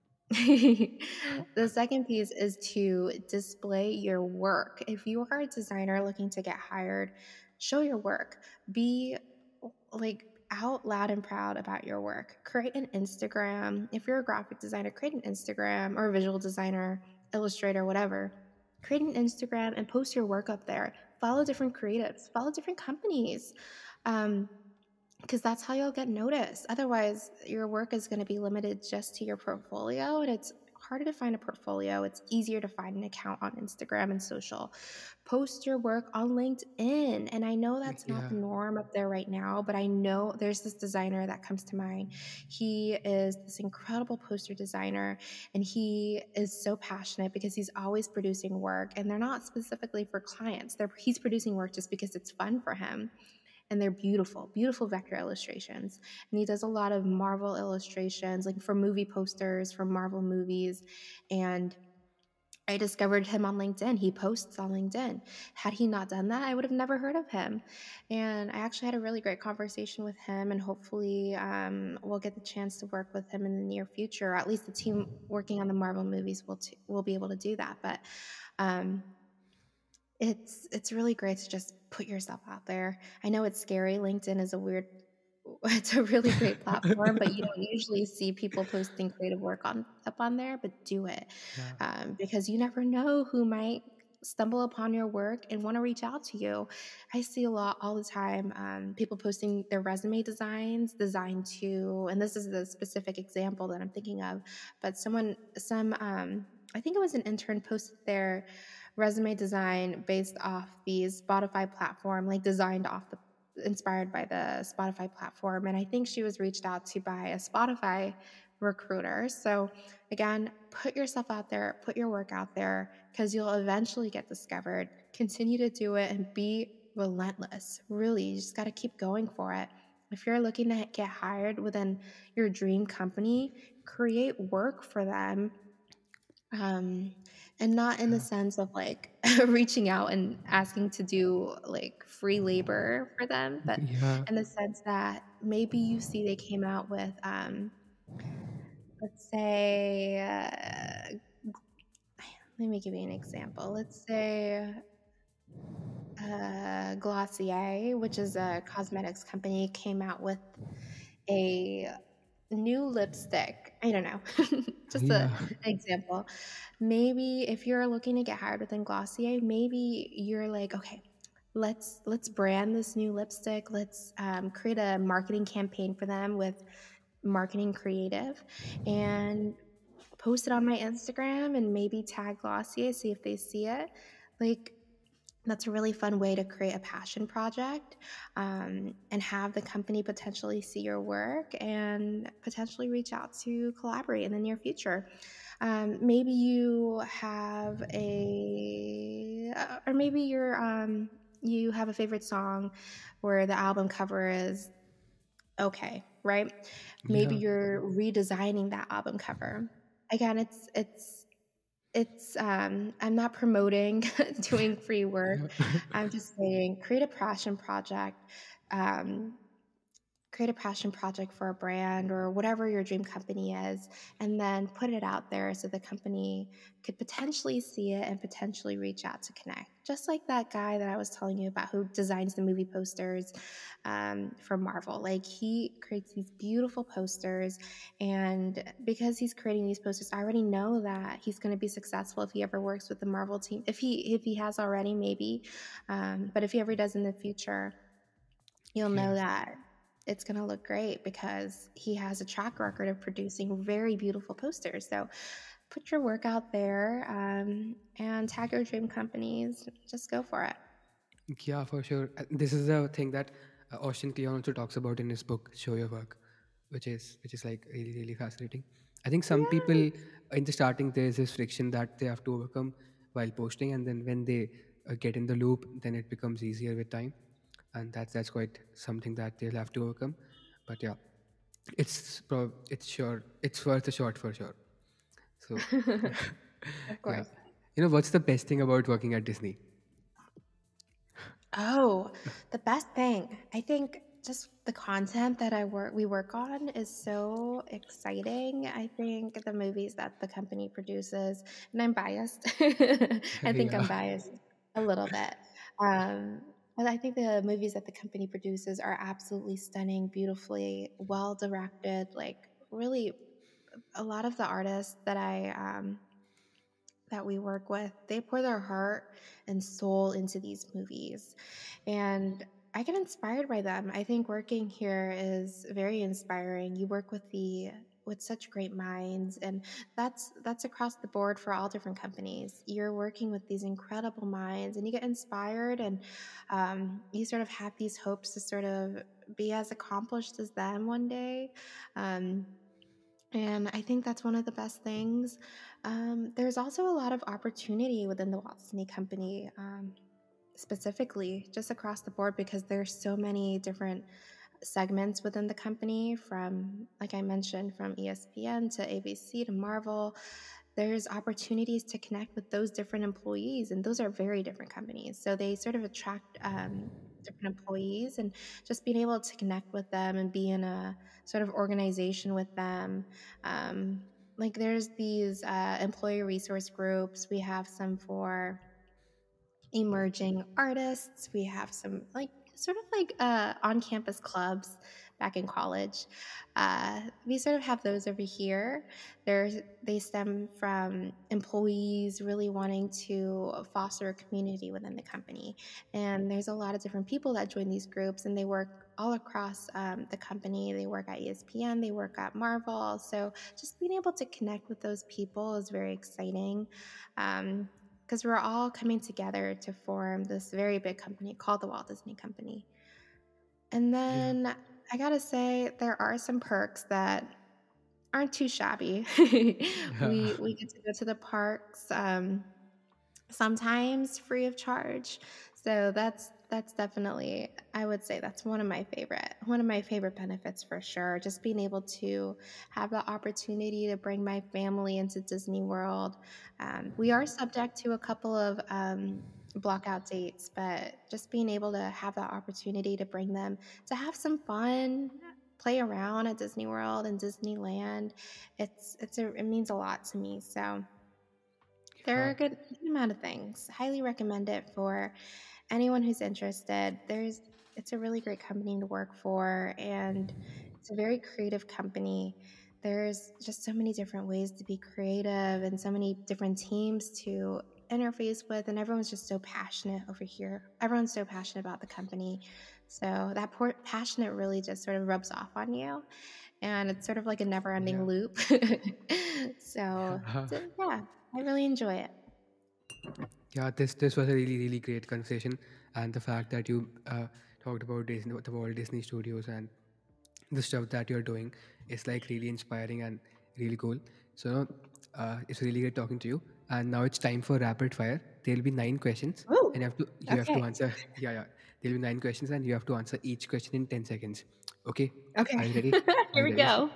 the second piece is to display your work. If you are a designer looking to get hired, show your work. Be like out loud and proud about your work. Create an Instagram. If you're a graphic designer, create an Instagram, or a visual designer, illustrator, whatever. Create an Instagram and post your work up there. Follow different creatives, follow different companies. Um, because that's how you'll get noticed. Otherwise, your work is going to be limited just to your portfolio, and it's harder to find a portfolio. It's easier to find an account on Instagram and social. Post your work on LinkedIn. And I know that's not Yeah, the norm up there right now, but I know there's this designer that comes to mind. He is this incredible poster designer, and he is so passionate because he's always producing work, and they're not specifically for clients. They're, he's producing work just because it's fun for him. and they're beautiful, beautiful vector illustrations. And he does a lot of Marvel illustrations, like for movie posters, for Marvel movies. And I discovered him on LinkedIn. He posts on LinkedIn. Had he not done that, I would have never heard of him. And I actually had a really great conversation with him, and hopefully um, we'll get the chance to work with him in the near future. Or at least the team working on the Marvel movies will t- will be able to do that. But um, it's it's really great to just put yourself out there. I know it's scary. LinkedIn is a weird it's a really great platform, but you don't usually see people posting creative work on up on there, but do it. Yeah. Um, because you never know who might stumble upon your work and want to reach out to you. I see a lot all the time, um, people posting their resume designs designed to, and this is the specific example that I'm thinking of, but someone, some, um, I think it was an intern posted their resume design based off the Spotify platform, like designed off the inspired by the Spotify platform. And I think she was reached out to by a Spotify recruiter. So again, put yourself out there, put your work out there, because you'll eventually get discovered. Continue to do it and be relentless. Really, you just got to keep going for it. If you're looking to get hired within your dream company, create work for them, um, and not in the Yeah. sense of like reaching out and asking to do like free labor for them, but Yeah. in the sense that maybe you see they came out with, um, let's say, uh, let me give you an example. Let's say uh, Glossier, which is a cosmetics company, came out with a new lipstick. I don't know, just a, Yeah. an example. Maybe if you're looking to get hired within Glossier, maybe you're like, okay, let's let's brand this new lipstick. Let's um, create a marketing campaign for them with marketing creative, and post it on my Instagram and maybe tag Glossier, see if they see it. Like that's a really fun way to create a passion project, um, and have the company potentially see your work and potentially reach out to collaborate in the near future. Um, maybe you have a, uh, or maybe you're, um, you have a favorite song where the album cover is okay, right? Maybe Yeah. you're redesigning that album cover. Again, it's it's it's um I'm not promoting doing free work. Yeah. I'm just saying create a passion project. Um, create a passion project for a brand or whatever your dream company is, and then put it out there so the company could potentially see it and potentially reach out to connect. Just like that guy that I was telling you about who designs the movie posters, um, for Marvel. Like he creates these beautiful posters, and because he's creating these posters, I already know that he's going to be successful if he ever works with the Marvel team. If he if he has already, maybe, um, but if he ever does in the future, you'll know Yeah. that it's going to look great because he has a track record of producing very beautiful posters. So put your work out there, um, and tag your dream companies. Just go for it. Yeah, for sure. Uh, This is the thing that uh, Austin Kleon also talks about in his book "Show Your Work," which is which is like really really fascinating. I think some people Yes. in the starting there's this friction that they have to overcome while posting, and then when they uh, get in the loop, then it becomes easier with time, and that's that's quite something that they'll have to overcome. But yeah, it's prob- it's sure it's worth a shot for sure. So Of yeah, course. you know what's the best thing about working at Disney? Oh, the best thing. I think just the content that I work we work on is so exciting. I think the movies that the company produces, and I'm biased. I think Yeah. I'm biased a little bit. Um, but I think the movies that the company produces are absolutely stunning, beautifully well directed. Like really, a lot of the artists that I um, that we work with, they pour their heart and soul into these movies. And I get inspired by them. I think working here is very inspiring. You work with the with such great minds, and that's that's across the board for all different companies. You're working with these incredible minds and you get inspired, and um, you sort of have these hopes to sort of be as accomplished as them one day. Um, and I think that's one of the best things. Um, there's also a lot of opportunity within the Walt Disney Company. Um, specifically, just across the board, because there's so many different segments within the company, from, like I mentioned, from E S P N to A B C to Marvel. There's opportunities to connect with those different employees, and those are very different companies. So they sort of attract um, different employees, and just being able to connect with them and be in a sort of organization with them. Um, like there's these uh, employee resource groups. We have some for emerging artists. We have some like sort of like uh, on-campus clubs back in college. Uh, we sort of have those over here. There's they stem from employees really wanting to foster a community within the company, and there's a lot of different people that join these groups, and they work all across um, the company. They work at E S P N, they work at Marvel. So just being able to connect with those people is very exciting. Um, because we're all coming together to form this very big company called the Walt Disney Company. And Yeah. then I gotta say, there are some perks that aren't too shabby. we we get to go to the parks. Um, sometimes free of charge. So that's that's definitely, I would say that's one of my favorite one of my favorite benefits for sure. Just being able to have the opportunity to bring my family into Disney World. Um, we are subject to a couple of um, blockout dates, but just being able to have the opportunity to bring them to have some fun, play around at Disney World and Disneyland, it's it's a, it means a lot to me. So there are Yeah. a good amount of things. Highly recommend it for anyone who's interested. There's it's a really great company to work for, and it's a very creative company. There's just so many different ways to be creative and so many different teams to interface with, and everyone's just so passionate over here. Everyone's so passionate about the company. So that por- passionate really just sort of rubs off on you, and it's sort of like a never-ending Yeah. loop. so, so yeah, I really enjoy it. Yeah, this this was a really really great conversation, and the fact that you uh, talked about Disney, the Walt Disney Studios, and the stuff that you're doing is like really inspiring and really cool. So uh, it's really great talking to you. And now it's time for rapid fire. There'll be nine questions, Ooh, and you have to you have to okay. answer. Yeah, yeah. There'll be nine questions, and you have to answer each question in ten seconds. Okay, Okay. are you ready? Are Here you we ready? go.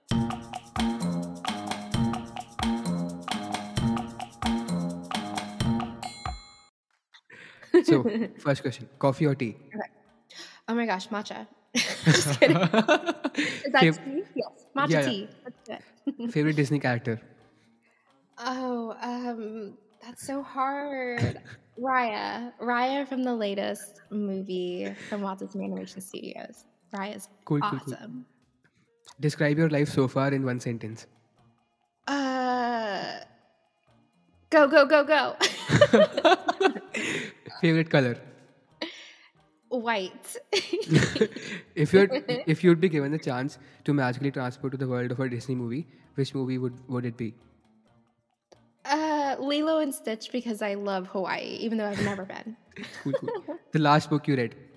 So first question: coffee or tea? Okay. Oh my gosh, matcha. Just kidding. Is that Fav- tea? Yes. Matcha yeah, yeah. tea. Let's do it. Favorite Disney character? Oh, um, that's so hard. Raya. Raya from the latest movie from Walt Disney Animation Studios. Raya's Cool, cool, cool. awesome. Describe your life so far in one sentence. Uh, go, go, go, go. Favorite color? White. if you're if you'd be given the chance to magically transport to the world of a Disney movie, which movie would would it be? Uh, Lilo and Stitch, because I love Hawaii, even though I've never been. Cool, cool. The last book you read?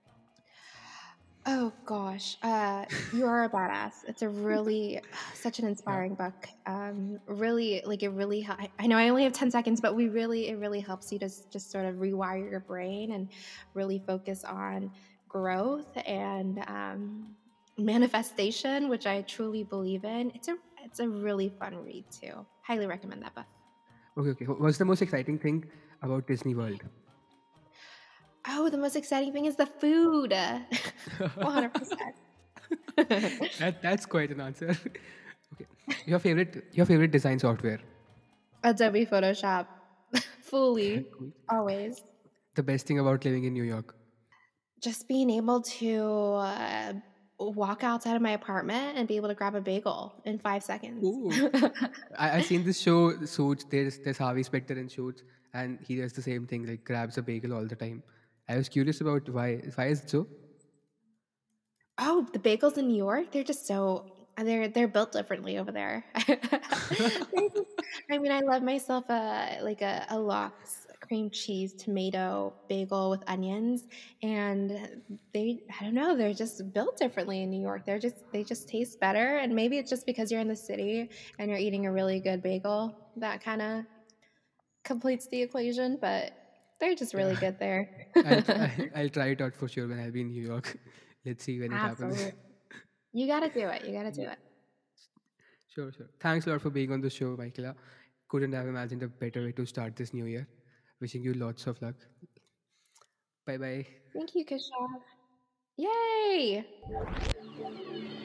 Oh gosh, uh, You Are a Badass. It's a really such an Yeah. inspiring book. Um, really, like it really. hel- I, I know I only have ten seconds, but we really, it really helps you to s- just sort of rewire your brain and really focus on growth and um, manifestation, which I truly believe in. It's a, it's a really fun read too. Highly recommend that book. Okay, okay. Wh- What's the most exciting thing about Disney World? Oh, the most exciting thing is the food. one hundred percent. That that's quite an answer. Okay. Your favorite your favorite design software? Adobe Photoshop. Fully. Cool. Always. The best thing about living in New York? Just being able to uh, walk outside of my apartment and be able to grab a bagel in five seconds. Ooh. I I seen this show Suits. There's there's Harvey Specter in Suits, and he does the same thing, like grabs a bagel all the time. I was curious about why why is it so? Oh, the bagels in New York, they're just so they're they're built differently over there. They're just, I mean, I love myself a like a, a lox cream cheese tomato bagel with onions, and they I don't know, they're just built differently in New York. They're just they just taste better, and maybe it's just because you're in the city and you're eating a really good bagel that kind of completes the equation, but They're just really Yeah, good there. I'll, I'll I'll try it out for sure when I'll be in New York. Let's see when it happens. Absolutely. You got to do it. You got to do Yeah, it. sure, sure. Thanks a lot for being on the show, Michaela. Couldn't have imagined a better way to start this new year. Wishing you lots of luck. Bye bye. Thank you, Kashav. Yay!